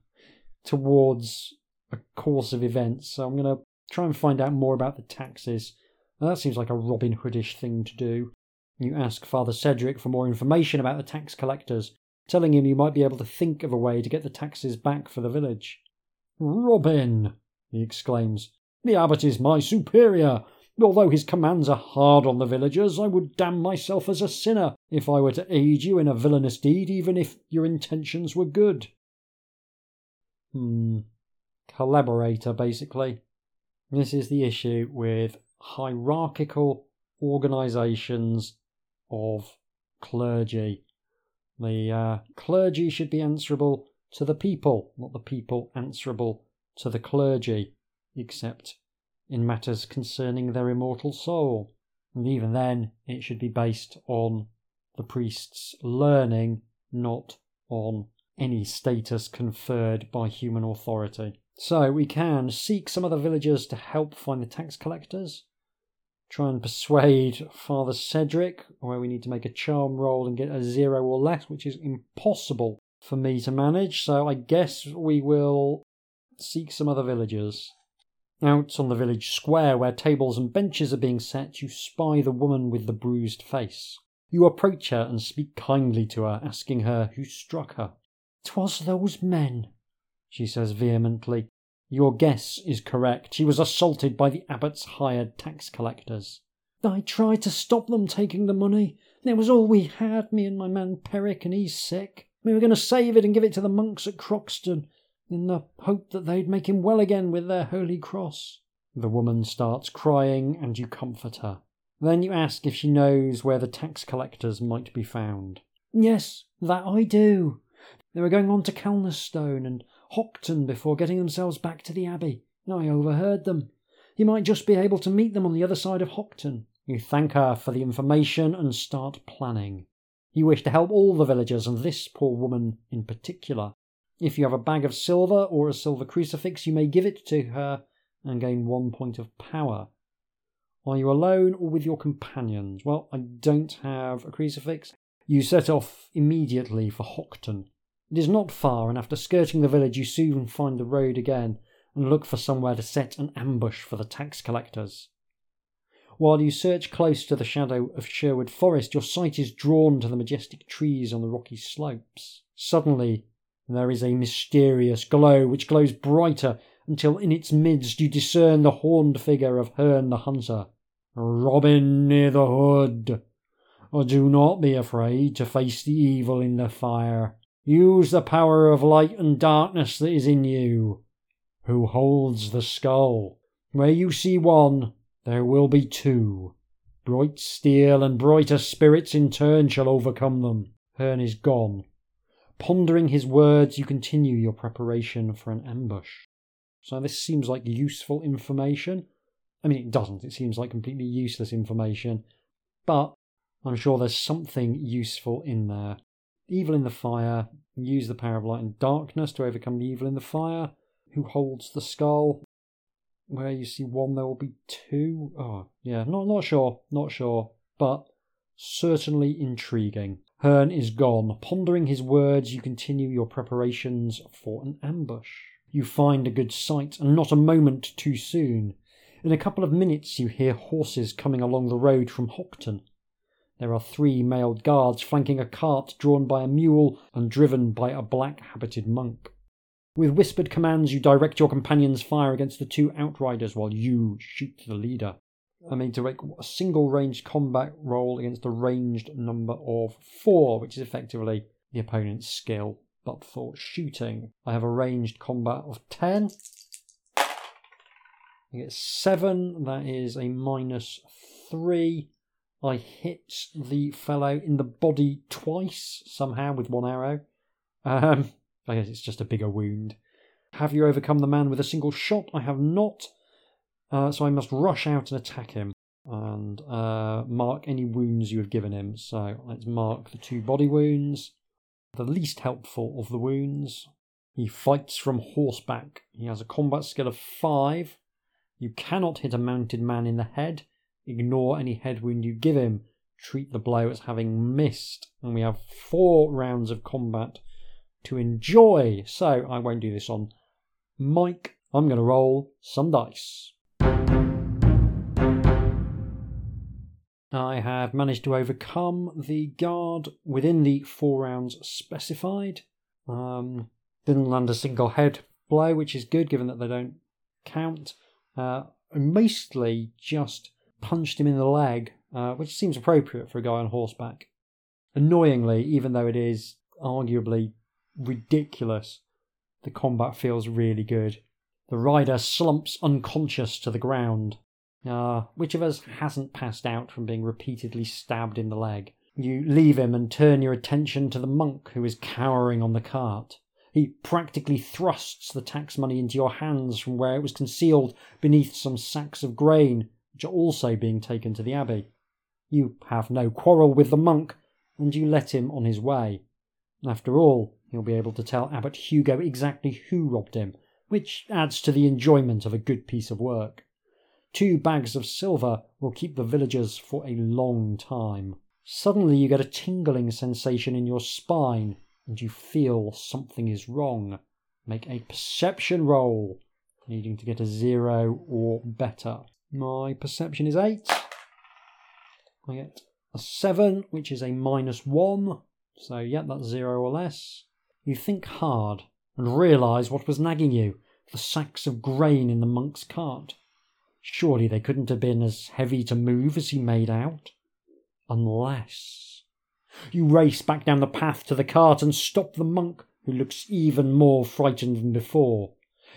towards a course of events, so I'm going to try and find out more about the taxes. Now, that seems like a Robin Hoodish thing to do. You ask Father Cedric for more information about the tax collectors, telling him you might be able to think of a way to get the taxes back for the village. "Robin," he exclaims, "the abbot is my superior. Although his commands are hard on the villagers, I would damn myself as a sinner if I were to aid you in a villainous deed, even if your intentions were good." Hmm. Collaborator, basically. This is the issue with hierarchical organisations of clergy. The uh, clergy should be answerable to the people, not the people answerable to the clergy, except in matters concerning their immortal soul. And even then, it should be based on the priest's learning, not on any status conferred by human authority. So we can seek some other villagers to help find the tax collectors, try and persuade Father Cedric, where we need to make a charm roll and get a zero or less, which is impossible for me to manage, so I guess we will seek some other villagers. Out on the village square, where tables and benches are being set, you spy the woman with the bruised face. You approach her and speak kindly to her, asking her who struck her. "'Twas those men," she says vehemently. "Your guess is correct. She was assaulted by the abbot's hired tax collectors." "I tried to stop them taking the money. It was all we had, me and my man Peric, and he's sick. We were going to save it and give it to the monks at Croxton, in the hope that they'd make him well again with their holy cross." The woman starts crying and you comfort her. Then you ask if she knows where the tax collectors might be found. Yes, that I do. They were going on to Kelnerstone and Hockton before getting themselves back to the Abbey. I overheard them. You might just be able to meet them on the other side of Hockton. You thank her for the information and start planning. You wish to help all the villagers and this poor woman in particular. If you have a bag of silver or a silver crucifix, you may give it to her and gain one point of power. Are you alone or with your companions? Well, I don't have a crucifix. You set off immediately for Hockton. It is not far, and after skirting the village you soon find the road again and look for somewhere to set an ambush for the tax collectors. While you search close to the shadow of Sherwood Forest, your sight is drawn to the majestic trees on the rocky slopes. Suddenly, there is a mysterious glow which glows brighter until in its midst you discern the horned figure of Herne the Hunter. Robin near the Hood. Oh, do not be afraid to face the evil in the fire. Use the power of light and darkness that is in you. Who holds the skull? Where you see one, there will be two. Bright steel and brighter spirits in turn shall overcome them. Herne is gone. Pondering his words, you continue your preparation for an ambush. So this seems like useful information. I mean, it doesn't. It seems like completely useless information. But I'm sure there's something useful in there. Evil in the fire. Use the power of light and darkness to overcome the evil in the fire. Who holds the skull? Where you see one, there will be two. Oh, yeah, not not sure, not sure, but certainly intriguing. Herne is gone. Pondering his words, you continue your preparations for an ambush. You find a good site, and not a moment too soon. In a couple of minutes you hear horses coming along the road from Hockton. There are three mailed guards flanking a cart drawn by a mule and driven by a black-habited monk. With whispered commands, you direct your companions' fire against the two outriders while you shoot the leader. I mean to make a single ranged combat roll against a ranged number of four, which is effectively the opponent's skill, but for shooting. I have a ranged combat of ten. I get seven, that is a minus three. I hit the fellow in the body twice, somehow, with one arrow. Um... I guess it's just a bigger wound. Have you overcome the man with a single shot? I have not. Uh, so I must rush out and attack him. And uh, mark any wounds you have given him. So let's mark the two body wounds. The least helpful of the wounds. He fights from horseback. He has a combat skill of five. You cannot hit a mounted man in the head. Ignore any head wound you give him. Treat the blow as having missed. And we have four rounds of combat to enjoy. So I won't do this on Mike. I'm going to roll some dice. I have managed to overcome the guard within the four rounds specified. Um, didn't land a single head blow, which is good given that they don't count. Uh, and mostly just punched him in the leg, uh, which seems appropriate for a guy on horseback. Annoyingly, even though it is arguably ridiculous, the combat feels really good. The rider slumps unconscious to the ground. Ah, uh, which of us hasn't passed out from being repeatedly stabbed in the leg? You leave him and turn your attention to the monk who is cowering on the cart. He practically thrusts the tax money into your hands from where it was concealed beneath some sacks of grain, which are also being taken to the abbey. You have no quarrel with the monk, and you let him on his way. After all, he'll be able to tell Abbot Hugo exactly who robbed him, which adds to the enjoyment of a good piece of work. Two bags of silver will keep the villagers for a long time. Suddenly you get a tingling sensation in your spine, and you feel something is wrong. Make a perception roll, needing to get a zero or better. My perception is eight. I get a seven, which is a minus one. So, yeah, that's zero or less. You think hard and realise what was nagging you, the sacks of grain in the monk's cart. Surely they couldn't have been as heavy to move as he made out. Unless... You race back down the path to the cart and stop the monk, who looks even more frightened than before.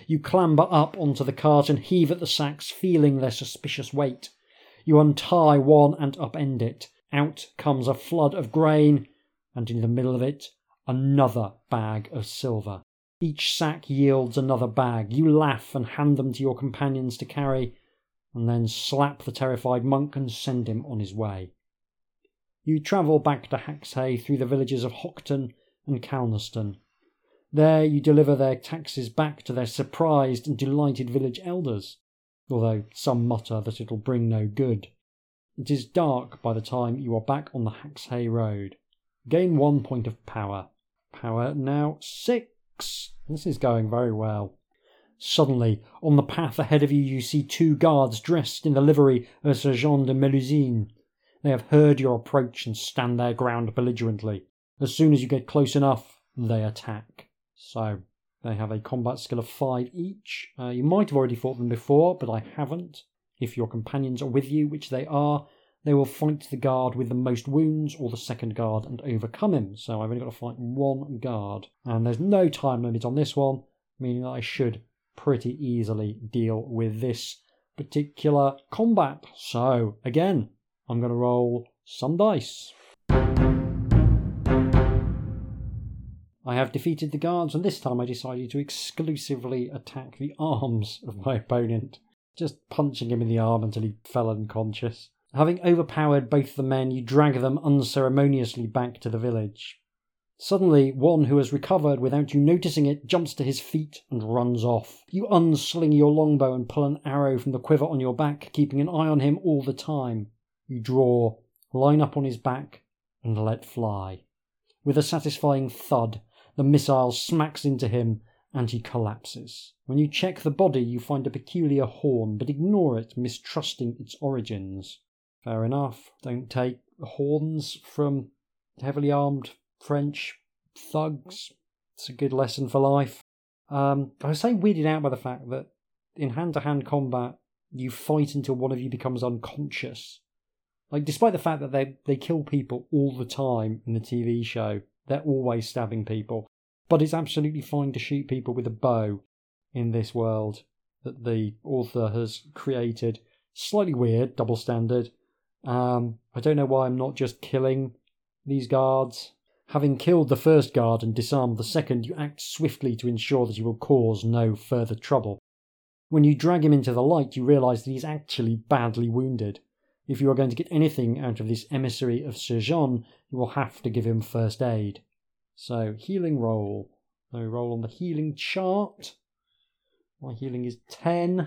You clamber up onto the cart and heave at the sacks, feeling their suspicious weight. You untie one and upend it. Out comes a flood of grain, and in the middle of it, another bag of silver. Each sack yields another bag. You laugh and hand them to your companions to carry, and then slap the terrified monk and send him on his way. You travel back to Haxhay through the villages of Hockton and Calnerston. There you deliver their taxes back to their surprised and delighted village elders, although some mutter that it'll bring no good. It is dark by the time you are back on the Haxhay road. Gain one point of power. Power now six. This is going very well. Suddenly, on the path ahead of you, you see two guards dressed in the livery of Sergeant de Melusine. They have heard your approach and stand their ground belligerently. As soon as you get close enough, they attack. So, they have a combat skill of five each. Uh, you might have already fought them before, but I haven't. If your companions are with you, which they are, they will fight the guard with the most wounds or the second guard and overcome him. So I've only got to fight one guard. And there's no time limit on this one, meaning that I should pretty easily deal with this particular combat. So, again, I'm going to roll some dice. I have defeated the guards, and this time I decided to exclusively attack the arms of my opponent, just punching him in the arm until he fell unconscious. Having overpowered both the men, you drag them unceremoniously back to the village. Suddenly, one who has recovered without you noticing it jumps to his feet and runs off. You unsling your longbow and pull an arrow from the quiver on your back, keeping an eye on him all the time. You draw, line up on his back, and let fly. With a satisfying thud, the missile smacks into him, and he collapses. When you check the body, you find a peculiar horn, but ignore it, mistrusting its origins. Fair enough. Don't take horns from heavily armed French thugs. It's a good lesson for life. Um, I was so weirded out by the fact that in hand-to-hand combat, you fight until one of you becomes unconscious. Like, despite the fact that they, they kill people all the time in the T V show, they're always stabbing people. But it's absolutely fine to shoot people with a bow in this world that the author has created. Slightly weird, double standard. Um, I don't know why I'm not just killing these guards. Having killed the first guard and disarmed the second, you act swiftly to ensure that you will cause no further trouble. When you drag him into the light, you realise that he's actually badly wounded. If you are going to get anything out of this emissary of Sir John, you will have to give him first aid. So, healing roll. No roll on the healing chart. My healing is ten.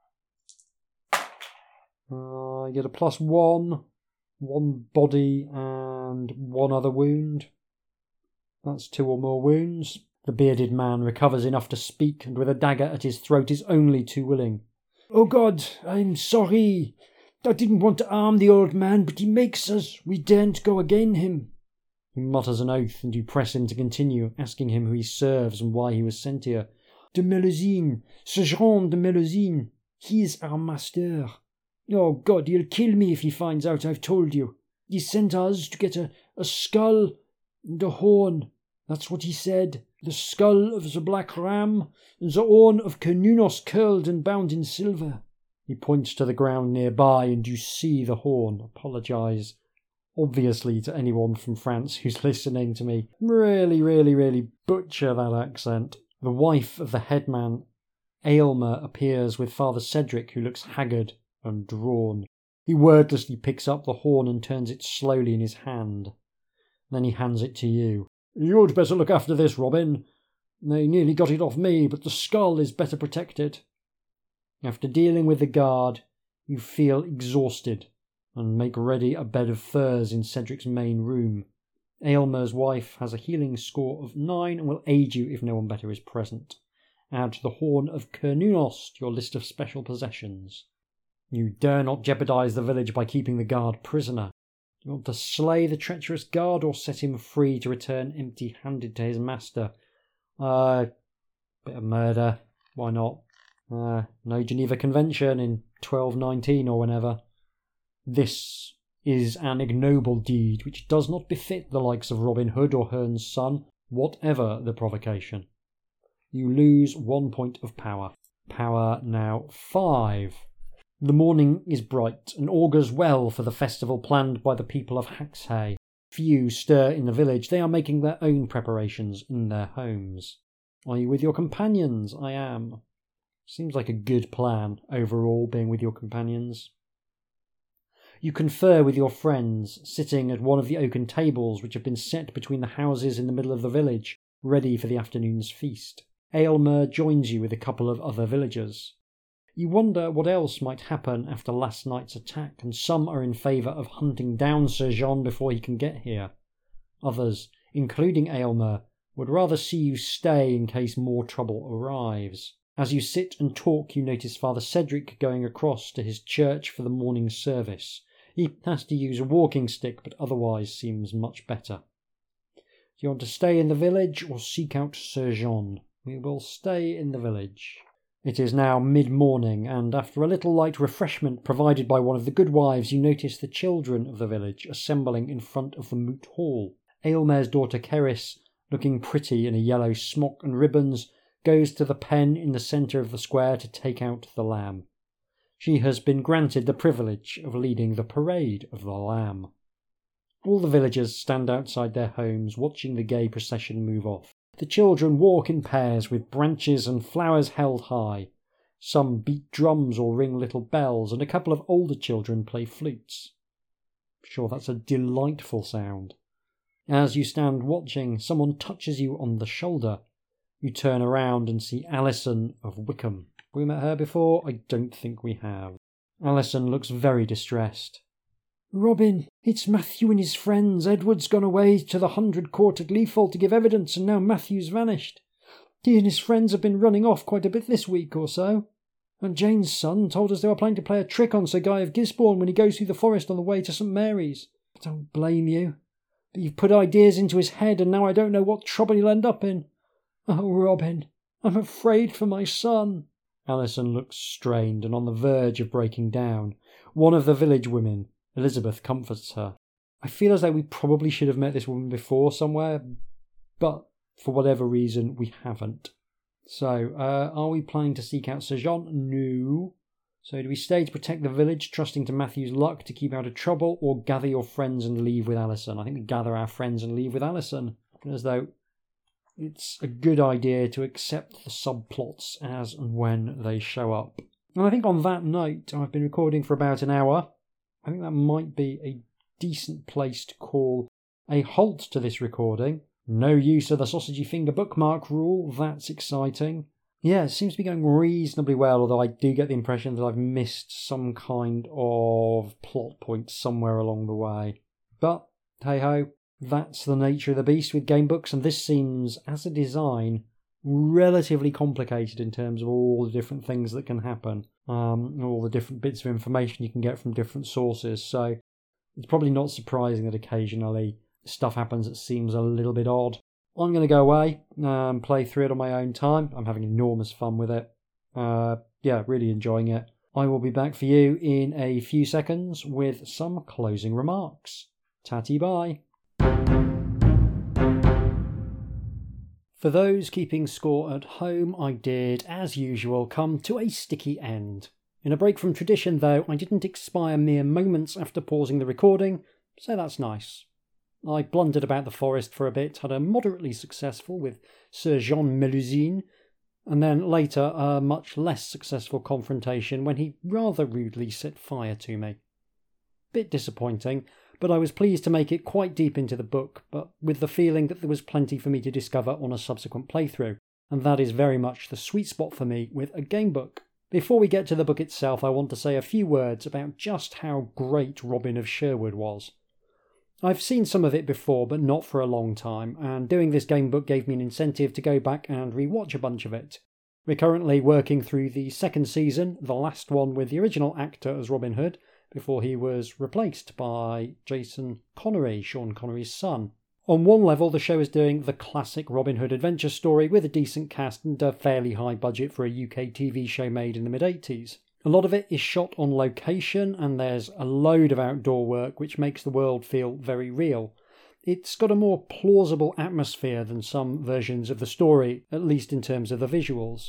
Uh, I get a plus one. One body and one other wound. That's two or more wounds. The bearded man recovers enough to speak, and with a dagger at his throat is only too willing. "Oh God, I'm sorry. I didn't want to harm the old man, but he makes us. We daren't go again him." He mutters an oath, and you press him to continue, asking him who he serves and why he was sent here. "De Melusine, Sergeant de Melusine. He's our master. Oh God, he'll kill me if he finds out I've told you. He sent us to get a, a skull and a horn. That's what he said. The skull of the black ram, and the horn of Cernunnos curled and bound in silver." He points to the ground nearby, and you see the horn. Apologise, obviously, to anyone from France who's listening to me really, really, really butcher that accent. The wife of the headman, Aylmer, appears with Father Cedric, who looks haggard and drawn. He wordlessly picks up the horn and turns it slowly in his hand. Then he hands it to you. "You'd better look after this, Robin. They nearly got it off me, but the skull is better protected." After dealing with the guard, you feel exhausted and make ready a bed of furs in Cedric's main room. Aylmer's wife has a healing score of nine and will aid you if no one better is present. Add the horn of Cernunnos to your list of special possessions. You dare not jeopardise the village by keeping the guard prisoner. Do you want to slay the treacherous guard or set him free to return empty-handed to his master? Uh, bit of murder. Why not? Uh, no Geneva Convention in twelve nineteen or whenever. This is an ignoble deed which does not befit the likes of Robin Hood or Hearn's son, whatever the provocation. You lose one point of power. Power now five. The morning is bright and augurs well for the festival planned by the people of Haxhay. Few stir in the village. They are making their own preparations in their homes. Are you with your companions? I am. Seems like a good plan, overall, being with your companions. You confer with your friends, sitting at one of the oaken tables which have been set between the houses in the middle of the village, ready for the afternoon's feast. Aylmer joins you with a couple of other villagers. You wonder what else might happen after last night's attack, and some are in favour of hunting down Sir John before he can get here. Others, including Aylmer, would rather see you stay in case more trouble arrives. As you sit and talk, you notice Father Cedric going across to his church for the morning service. He has to use a walking stick, but otherwise seems much better. Do you want to stay in the village or seek out Sir John? We will stay in the village. It is now mid-morning, and after a little light refreshment provided by one of the good wives, you notice the children of the village assembling in front of the moot hall. Aylmer's daughter Cerys, looking pretty in a yellow smock and ribbons, goes to the pen in the centre of the square to take out the lamb. She has been granted the privilege of leading the parade of the lamb. All the villagers stand outside their homes, watching the gay procession move off. The children walk in pairs with branches and flowers held high. Some beat drums or ring little bells, and a couple of older children play flutes. I'm sure that's a delightful sound. As you stand watching, someone touches you on the shoulder. You turn around and see Alison of Wickham. Have we met her before? I don't think we have. Alison looks very distressed. Robin, it's Matthew and his friends. Edward's gone away to the Hundred Court at Leafold to give evidence, and now Matthew's vanished. He and his friends have been running off quite a bit this week or so. And Jane's son told us they were planning to play a trick on Sir Guy of Gisborne when he goes through the forest on the way to St Mary's. I don't blame you. But you've put ideas into his head, and now I don't know what trouble he'll end up in. Oh, Robin, I'm afraid for my son. Alison looks strained and on the verge of breaking down. One of the village women, Elizabeth, comforts her. I feel as though we probably should have met this woman before somewhere, but for whatever reason we haven't. So, uh, are we planning to seek out Sir John? No. So do we stay to protect the village, trusting to Matthew's luck to keep out of trouble, or gather your friends and leave with Alison? I think we gather our friends and leave with Alison. As though it's a good idea to accept the subplots as and when they show up. And I think on that note, I've been recording for about an hour. I think that might be a decent place to call a halt to this recording. No use of the sausagey finger bookmark rule. That's exciting. Yeah, it seems to be going reasonably well, although I do get the impression that I've missed some kind of plot point somewhere along the way. But, hey-ho, that's the nature of the beast with gamebooks, and this seems, as a design, relatively complicated in terms of all the different things that can happen, um, all the different bits of information you can get from different sources. So it's probably not surprising that occasionally stuff happens that seems a little bit odd. I'm going to go away and um, play through it on my own time. I'm having enormous fun with it. Uh, yeah, really enjoying it. I will be back for you in a few seconds with some closing remarks. Tatty bye. For those keeping score at home, I did, as usual, come to a sticky end. In a break from tradition, though, I didn't expire mere moments after pausing the recording, so that's nice. I blundered about the forest for a bit, had a moderately successful with Sir Jean Melusine, and then later a much less successful confrontation when he rather rudely set fire to me. Bit disappointing, but I was pleased to make it quite deep into the book, but with the feeling that there was plenty for me to discover on a subsequent playthrough, and that is very much the sweet spot for me with a gamebook. Before we get to the book itself, I want to say a few words about just how great Robin of Sherwood was. I've seen some of it before, but not for a long time, and doing this gamebook gave me an incentive to go back and rewatch a bunch of it. We're currently working through the second season, the last one with the original actor as Robin Hood, before he was replaced by Jason Connery, Sean Connery's son. On one level, the show is doing the classic Robin Hood adventure story with a decent cast and a fairly high budget for a U K T V show made in the mid eighties. A lot of it is shot on location, and there's a load of outdoor work which makes the world feel very real. It's got a more plausible atmosphere than some versions of the story, at least in terms of the visuals.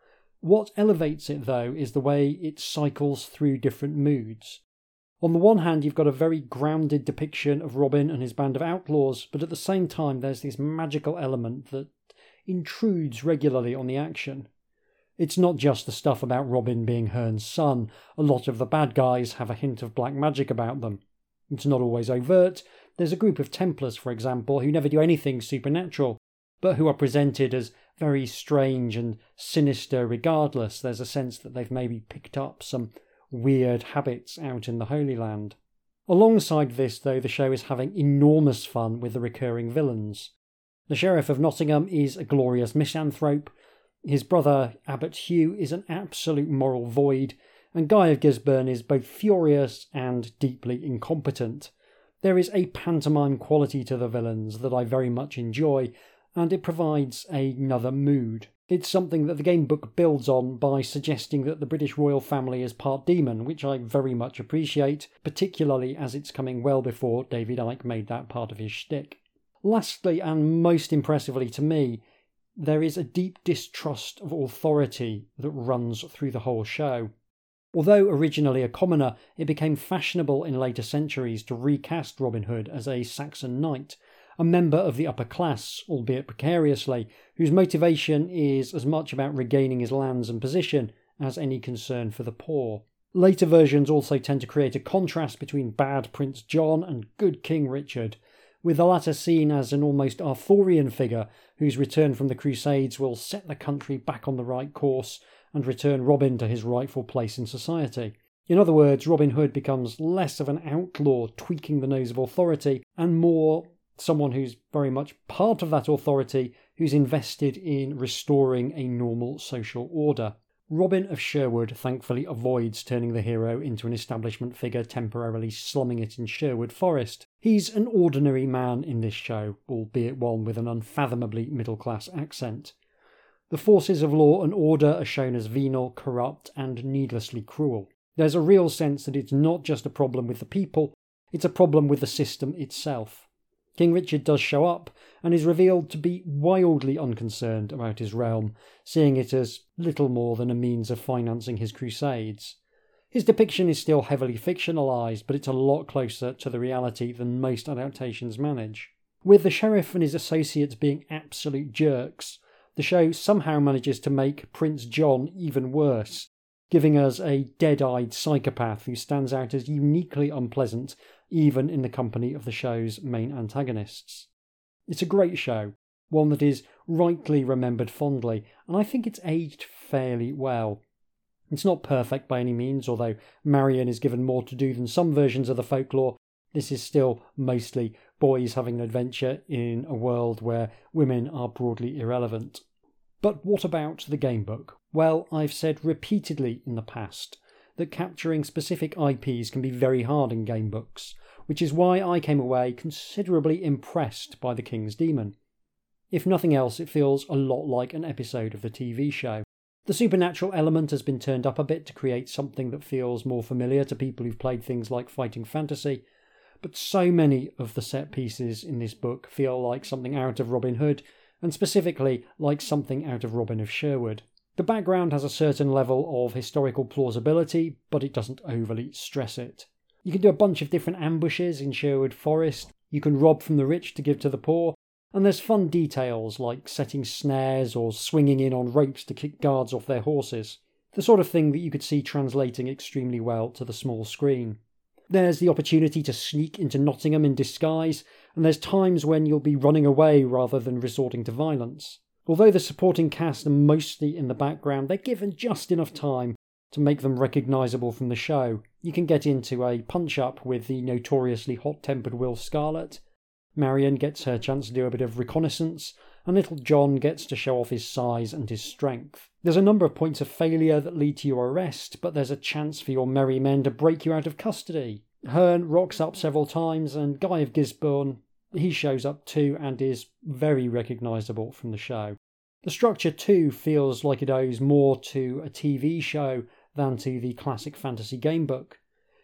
What elevates it, though, is the way it cycles through different moods. On the one hand, you've got a very grounded depiction of Robin and his band of outlaws, but at the same time there's this magical element that intrudes regularly on the action. It's not just the stuff about Robin being Hearn's son. A lot of the bad guys have a hint of black magic about them. It's not always overt. There's a group of Templars, for example, who never do anything supernatural, but who are presented as very strange and sinister regardless. There's a sense that they've maybe picked up some weird habits out in the Holy Land. Alongside this, though, the show is having enormous fun with the recurring villains. The Sheriff of Nottingham is a glorious misanthrope, his brother Abbot Hugh is an absolute moral void, and Guy of Gisborne is both furious and deeply incompetent. There is a pantomime quality to the villains that I very much enjoy, and it provides another mood. It's something that the gamebook builds on by suggesting that the British royal family is part demon, which I very much appreciate, particularly as it's coming well before David Icke made that part of his shtick. Lastly, and most impressively to me, there is a deep distrust of authority that runs through the whole show. Although originally a commoner, it became fashionable in later centuries to recast Robin Hood as a Saxon knight, a member of the upper class, albeit precariously, whose motivation is as much about regaining his lands and position as any concern for the poor. Later versions also tend to create a contrast between bad Prince John and good King Richard, with the latter seen as an almost Arthurian figure whose return from the Crusades will set the country back on the right course and return Robin to his rightful place in society. In other words, Robin Hood becomes less of an outlaw tweaking the nose of authority and more someone who's very much part of that authority, who's invested in restoring a normal social order. Robin of Sherwood thankfully avoids turning the hero into an establishment figure temporarily slumming it in Sherwood Forest. He's an ordinary man in this show, albeit one with an unfathomably middle-class accent. The forces of law and order are shown as venal, corrupt, and needlessly cruel. There's a real sense that it's not just a problem with the people, it's a problem with the system itself. King Richard does show up, and is revealed to be wildly unconcerned about his realm, seeing it as little more than a means of financing his crusades. His depiction is still heavily fictionalised, but it's a lot closer to the reality than most adaptations manage. With the sheriff and his associates being absolute jerks, the show somehow manages to make Prince John even worse, giving us a dead-eyed psychopath who stands out as uniquely unpleasant even in the company of the show's main antagonists. It's a great show, one that is rightly remembered fondly, and I think it's aged fairly well. It's not perfect by any means, although Marion is given more to do than some versions of the folklore. This is still mostly boys having an adventure in a world where women are broadly irrelevant. But what about the gamebook? Well, I've said repeatedly in the past that capturing specific I Ps can be very hard in gamebooks, which is why I came away considerably impressed by The King's Demon. If nothing else, it feels a lot like an episode of the T V show. The supernatural element has been turned up a bit to create something that feels more familiar to people who've played things like fighting fantasy, but so many of the set pieces in this book feel like something out of Robin Hood, and specifically like something out of Robin of Sherwood. The background has a certain level of historical plausibility, but it doesn't overly stress it. You can do a bunch of different ambushes in Sherwood Forest, you can rob from the rich to give to the poor, and there's fun details like setting snares or swinging in on ropes to kick guards off their horses. The sort of thing that you could see translating extremely well to the small screen. There's the opportunity to sneak into Nottingham in disguise, and there's times when you'll be running away rather than resorting to violence. Although the supporting cast are mostly in the background, they're given just enough time to make them recognisable from the show. You can get into a punch-up with the notoriously hot-tempered Will Scarlet. Marion gets her chance to do a bit of reconnaissance, and Little John gets to show off his size and his strength. There's a number of points of failure that lead to your arrest, but there's a chance for your merry men to break you out of custody. Hearn rocks up several times, and Guy of Gisborne, he shows up too and is very recognisable from the show. The structure too feels like it owes more to a T V show than to the classic fantasy gamebook.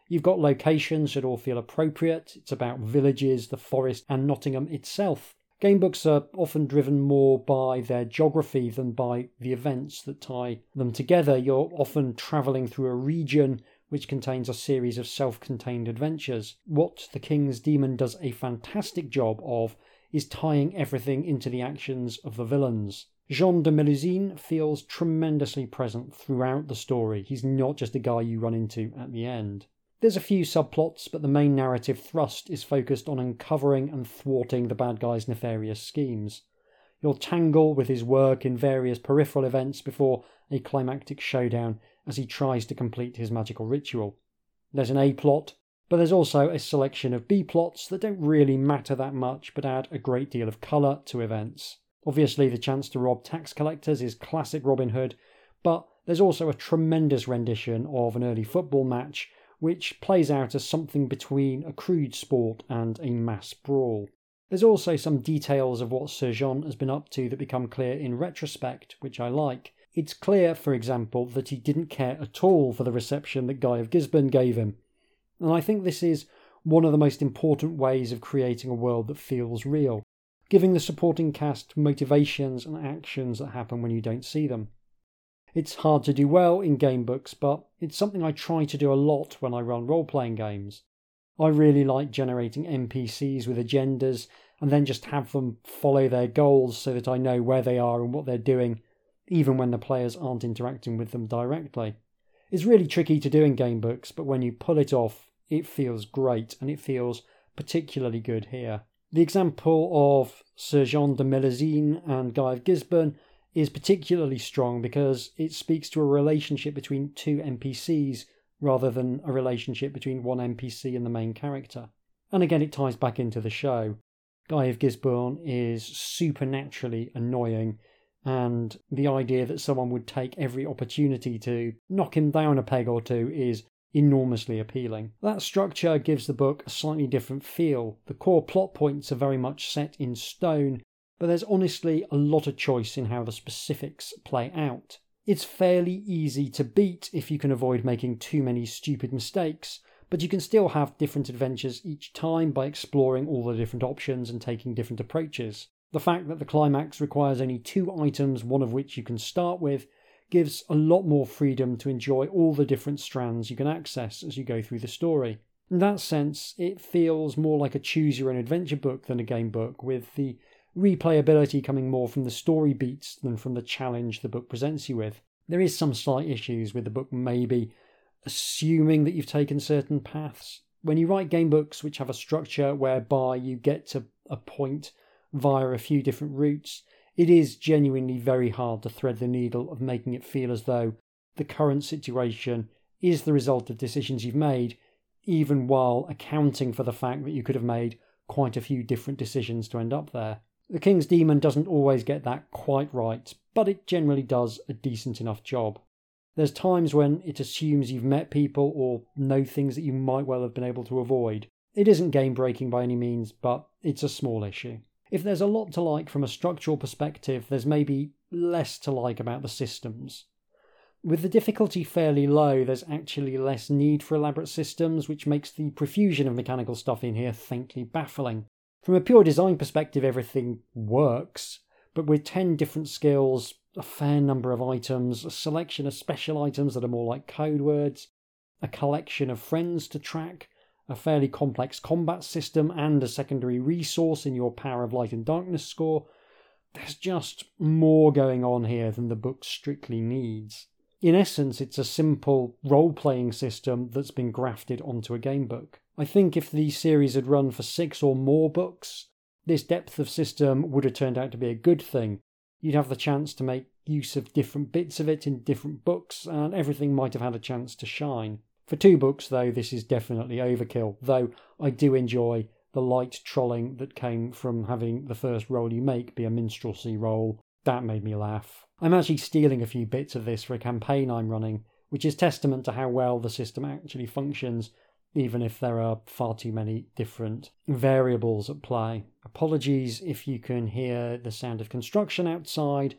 You've got locations that all feel appropriate. It's about villages, the forest, and Nottingham itself. Gamebooks are often driven more by their geography than by the events that tie them together. You're often travelling through a region which contains a series of self-contained adventures. What The King's Demon does a fantastic job of is tying everything into the actions of the villains. Jean de Melusine feels tremendously present throughout the story. He's not just a guy you run into at the end. There's a few subplots, but the main narrative thrust is focused on uncovering and thwarting the bad guy's nefarious schemes. You'll tangle with his work in various peripheral events before a climactic showdown as he tries to complete his magical ritual. There's an A-plot, but there's also a selection of B-plots that don't really matter that much but add a great deal of colour to events. Obviously, the chance to rob tax collectors is classic Robin Hood, but there's also a tremendous rendition of an early football match which plays out as something between a crude sport and a mass brawl. There's also some details of what Sir John has been up to that become clear in retrospect, which I like. It's clear, for example, that he didn't care at all for the reception that Guy of Gisborne gave him. And I think this is one of the most important ways of creating a world that feels real, giving the supporting cast motivations and actions that happen when you don't see them. It's hard to do well in game books, but it's something I try to do a lot when I run role-playing games. I really like generating N P Cs with agendas and then just have them follow their goals so that I know where they are and what they're doing, even when the players aren't interacting with them directly. It's really tricky to do in game books, but when you pull it off, it feels great, and it feels particularly good here. The example of Sir Jean de Melusine and Guy of Gisborne is particularly strong because it speaks to a relationship between two N P Cs rather than a relationship between one N P C and the main character. And again, it ties back into the show. Guy of Gisborne is supernaturally annoying, and the idea that someone would take every opportunity to knock him down a peg or two is enormously appealing. That structure gives the book a slightly different feel. The core plot points are very much set in stone, but there's honestly a lot of choice in how the specifics play out. It's fairly easy to beat if you can avoid making too many stupid mistakes, but you can still have different adventures each time by exploring all the different options and taking different approaches. The fact that the climax requires only two items, one of which you can start with, gives a lot more freedom to enjoy all the different strands you can access as you go through the story. In that sense, it feels more like a choose-your-own-adventure book than a game book, with the replayability coming more from the story beats than from the challenge the book presents you with. There is some slight issues with the book maybe assuming that you've taken certain paths. When you write game books which have a structure whereby you get to a point via a few different routes, it is genuinely very hard to thread the needle of making it feel as though the current situation is the result of decisions you've made, even while accounting for the fact that you could have made quite a few different decisions to end up there. The King's Demon doesn't always get that quite right, but it generally does a decent enough job. There's times when it assumes you've met people or know things that you might well have been able to avoid. It isn't game-breaking by any means, but it's a small issue. If there's a lot to like from a structural perspective, there's maybe less to like about the systems. With the difficulty fairly low, there's actually less need for elaborate systems, which makes the profusion of mechanical stuff in here faintly baffling. From a pure design perspective, everything works, but with ten different skills, a fair number of items, a selection of special items that are more like code words, a collection of friends to track, a fairly complex combat system, and a secondary resource in your Power of Light and Darkness score, there's just more going on here than the book strictly needs. In essence, it's a simple role-playing system that's been grafted onto a game book. I think if the series had run for six or more books, this depth of system would have turned out to be a good thing. You'd have the chance to make use of different bits of it in different books, and everything might have had a chance to shine. For two books, though, this is definitely overkill, though I do enjoy the light trolling that came from having the first role you make be a minstrelsy role. That made me laugh. I'm actually stealing a few bits of this for a campaign I'm running, which is testament to how well the system actually functions, even if there are far too many different variables at play. Apologies if you can hear the sound of construction outside.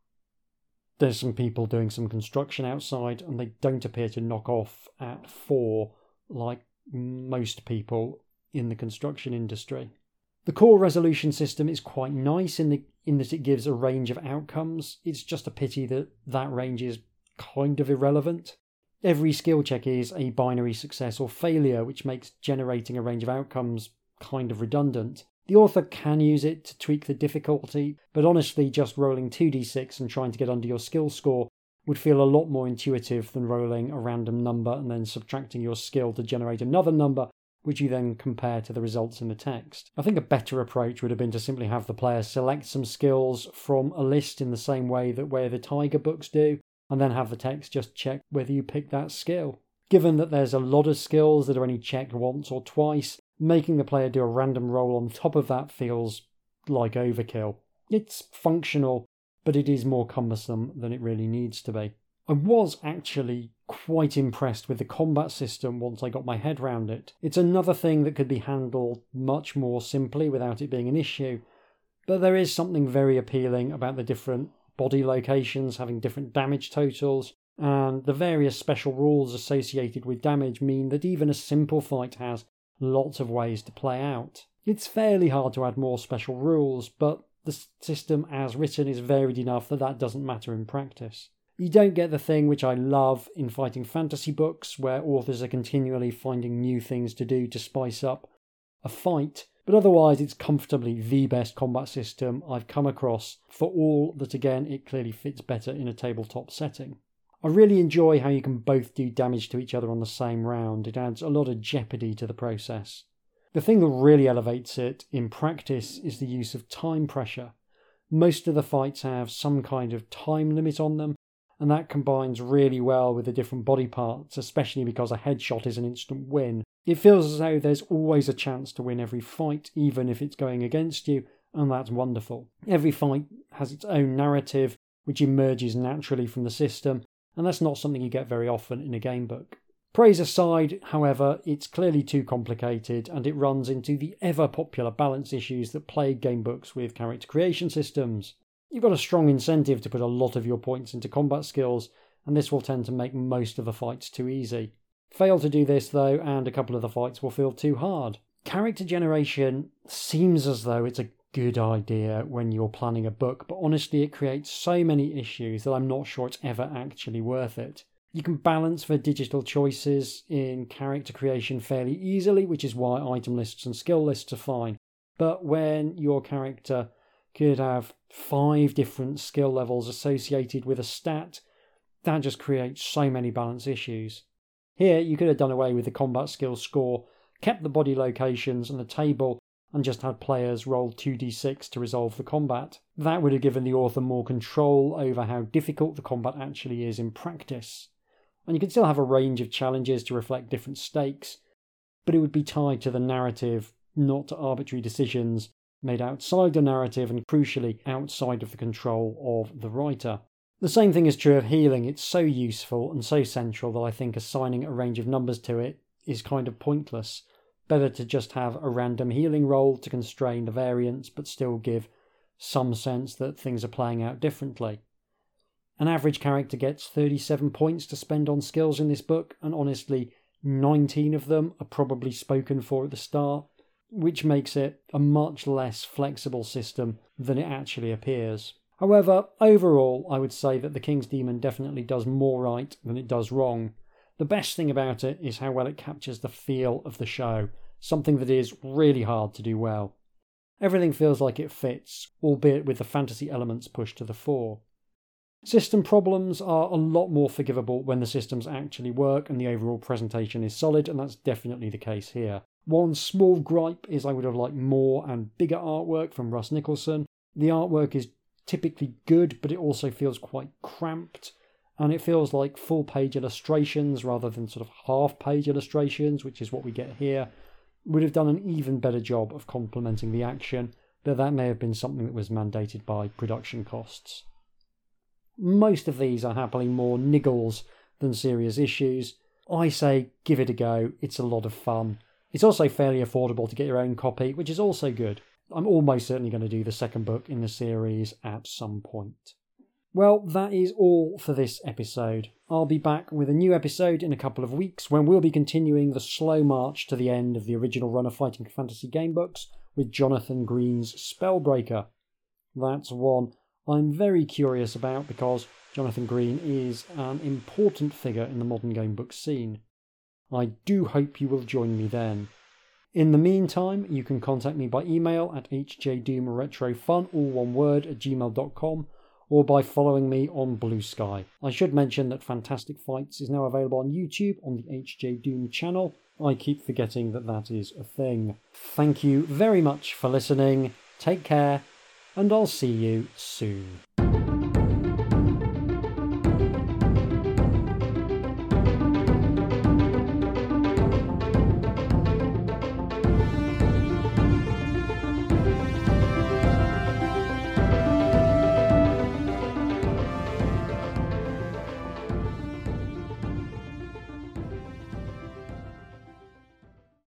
There's some people doing some construction outside, and they don't appear to knock off at four like most people in the construction industry. The core resolution system is quite nice in, the, in that it gives a range of outcomes. It's just a pity that that range is kind of irrelevant. Every skill check is a binary success or failure, which makes generating a range of outcomes kind of redundant. The author can use it to tweak the difficulty, but honestly just rolling two d six and trying to get under your skill score would feel a lot more intuitive than rolling a random number and then subtracting your skill to generate another number, which you then compare to the results in the text. I think a better approach would have been to simply have the player select some skills from a list in the same way that Way of the Tiger books do, and then have the text just check whether you pick that skill. Given that there's a lot of skills that are only checked once or twice, making the player do a random roll on top of that feels like overkill. It's functional, but it is more cumbersome than it really needs to be. I was actually quite impressed with the combat system once I got my head round it. It's another thing that could be handled much more simply without it being an issue, but there is something very appealing about the different body locations having different damage totals, and the various special rules associated with damage mean that even a simple fight has lots of ways to play out. It's fairly hard to add more special rules, but the system as written is varied enough that that doesn't matter in practice. You don't get the thing which I love in fighting fantasy books, where authors are continually finding new things to do to spice up a fight, but otherwise it's comfortably the best combat system I've come across, for all that again it clearly fits better in a tabletop setting. I really enjoy how you can both do damage to each other on the same round. It adds a lot of jeopardy to the process. The thing that really elevates it in practice is the use of time pressure. Most of the fights have some kind of time limit on them, and that combines really well with the different body parts, especially because a headshot is an instant win. It feels as though there's always a chance to win every fight, even if it's going against you, and that's wonderful. Every fight has its own narrative, which emerges naturally from the system, and that's not something you get very often in a game book. Praise aside, however, it's clearly too complicated, and it runs into the ever-popular balance issues that plague game books with character creation systems. You've got a strong incentive to put a lot of your points into combat skills, and this will tend to make most of the fights too easy. Fail to do this though, and a couple of the fights will feel too hard. Character generation seems as though it's a good idea when you're planning a book, but honestly it creates so many issues that I'm not sure it's ever actually worth it. You can balance for digital choices in character creation fairly easily, which is why item lists and skill lists are fine. But when your character could have five different skill levels associated with a stat, that just creates so many balance issues. Here you could have done away with the combat skill score, kept the body locations and the table, and just had players roll two d six to resolve the combat. That would have given the author more control over how difficult the combat actually is in practice. And you can still have a range of challenges to reflect different stakes, but it would be tied to the narrative, not to arbitrary decisions made outside the narrative and crucially outside of the control of the writer. The same thing is true of healing. It's so useful and so central that I think assigning a range of numbers to it is kind of pointless. Better to just have a random healing roll to constrain the variance but still give some sense that things are playing out differently. An average character gets thirty-seven points to spend on skills in this book, and honestly nineteen of them are probably spoken for at the start, which makes it a much less flexible system than it actually appears. However, overall, I would say that The King's Demon definitely does more right than it does wrong. The best thing about it is how well it captures the feel of the show, something that is really hard to do well. Everything feels like it fits, albeit with the fantasy elements pushed to the fore. System problems are a lot more forgivable when the systems actually work and the overall presentation is solid, and that's definitely the case here. One small gripe is I would have liked more and bigger artwork from Russ Nicholson. The artwork is typically good, but it also feels quite cramped, and it feels like full-page illustrations rather than sort of half-page illustrations, which is what we get here. Would have done an even better job of complementing the action, but that may have been something that was mandated by production costs. Most of these are happily more niggles than serious issues. I say give it a go, it's a lot of fun. It's also fairly affordable to get your own copy, which is also good. I'm almost certainly going to do the second book in the series at some point. Well, that is all for this episode. I'll be back with a new episode in a couple of weeks when we'll be continuing the slow march to the end of the original run of Fighting Fantasy Gamebooks with Jonathan Green's Spellbreaker. That's one I'm very curious about because Jonathan Green is an important figure in the modern gamebook scene. I do hope you will join me then. In the meantime, you can contact me by email at h j doom retro fun, all one word, at gmail dot com, or by following me on Blue Sky. I should mention that Fantastic Fights is now available on YouTube on the H J Doom channel. I keep forgetting that that is a thing. Thank you very much for listening, take care, and I'll see you soon.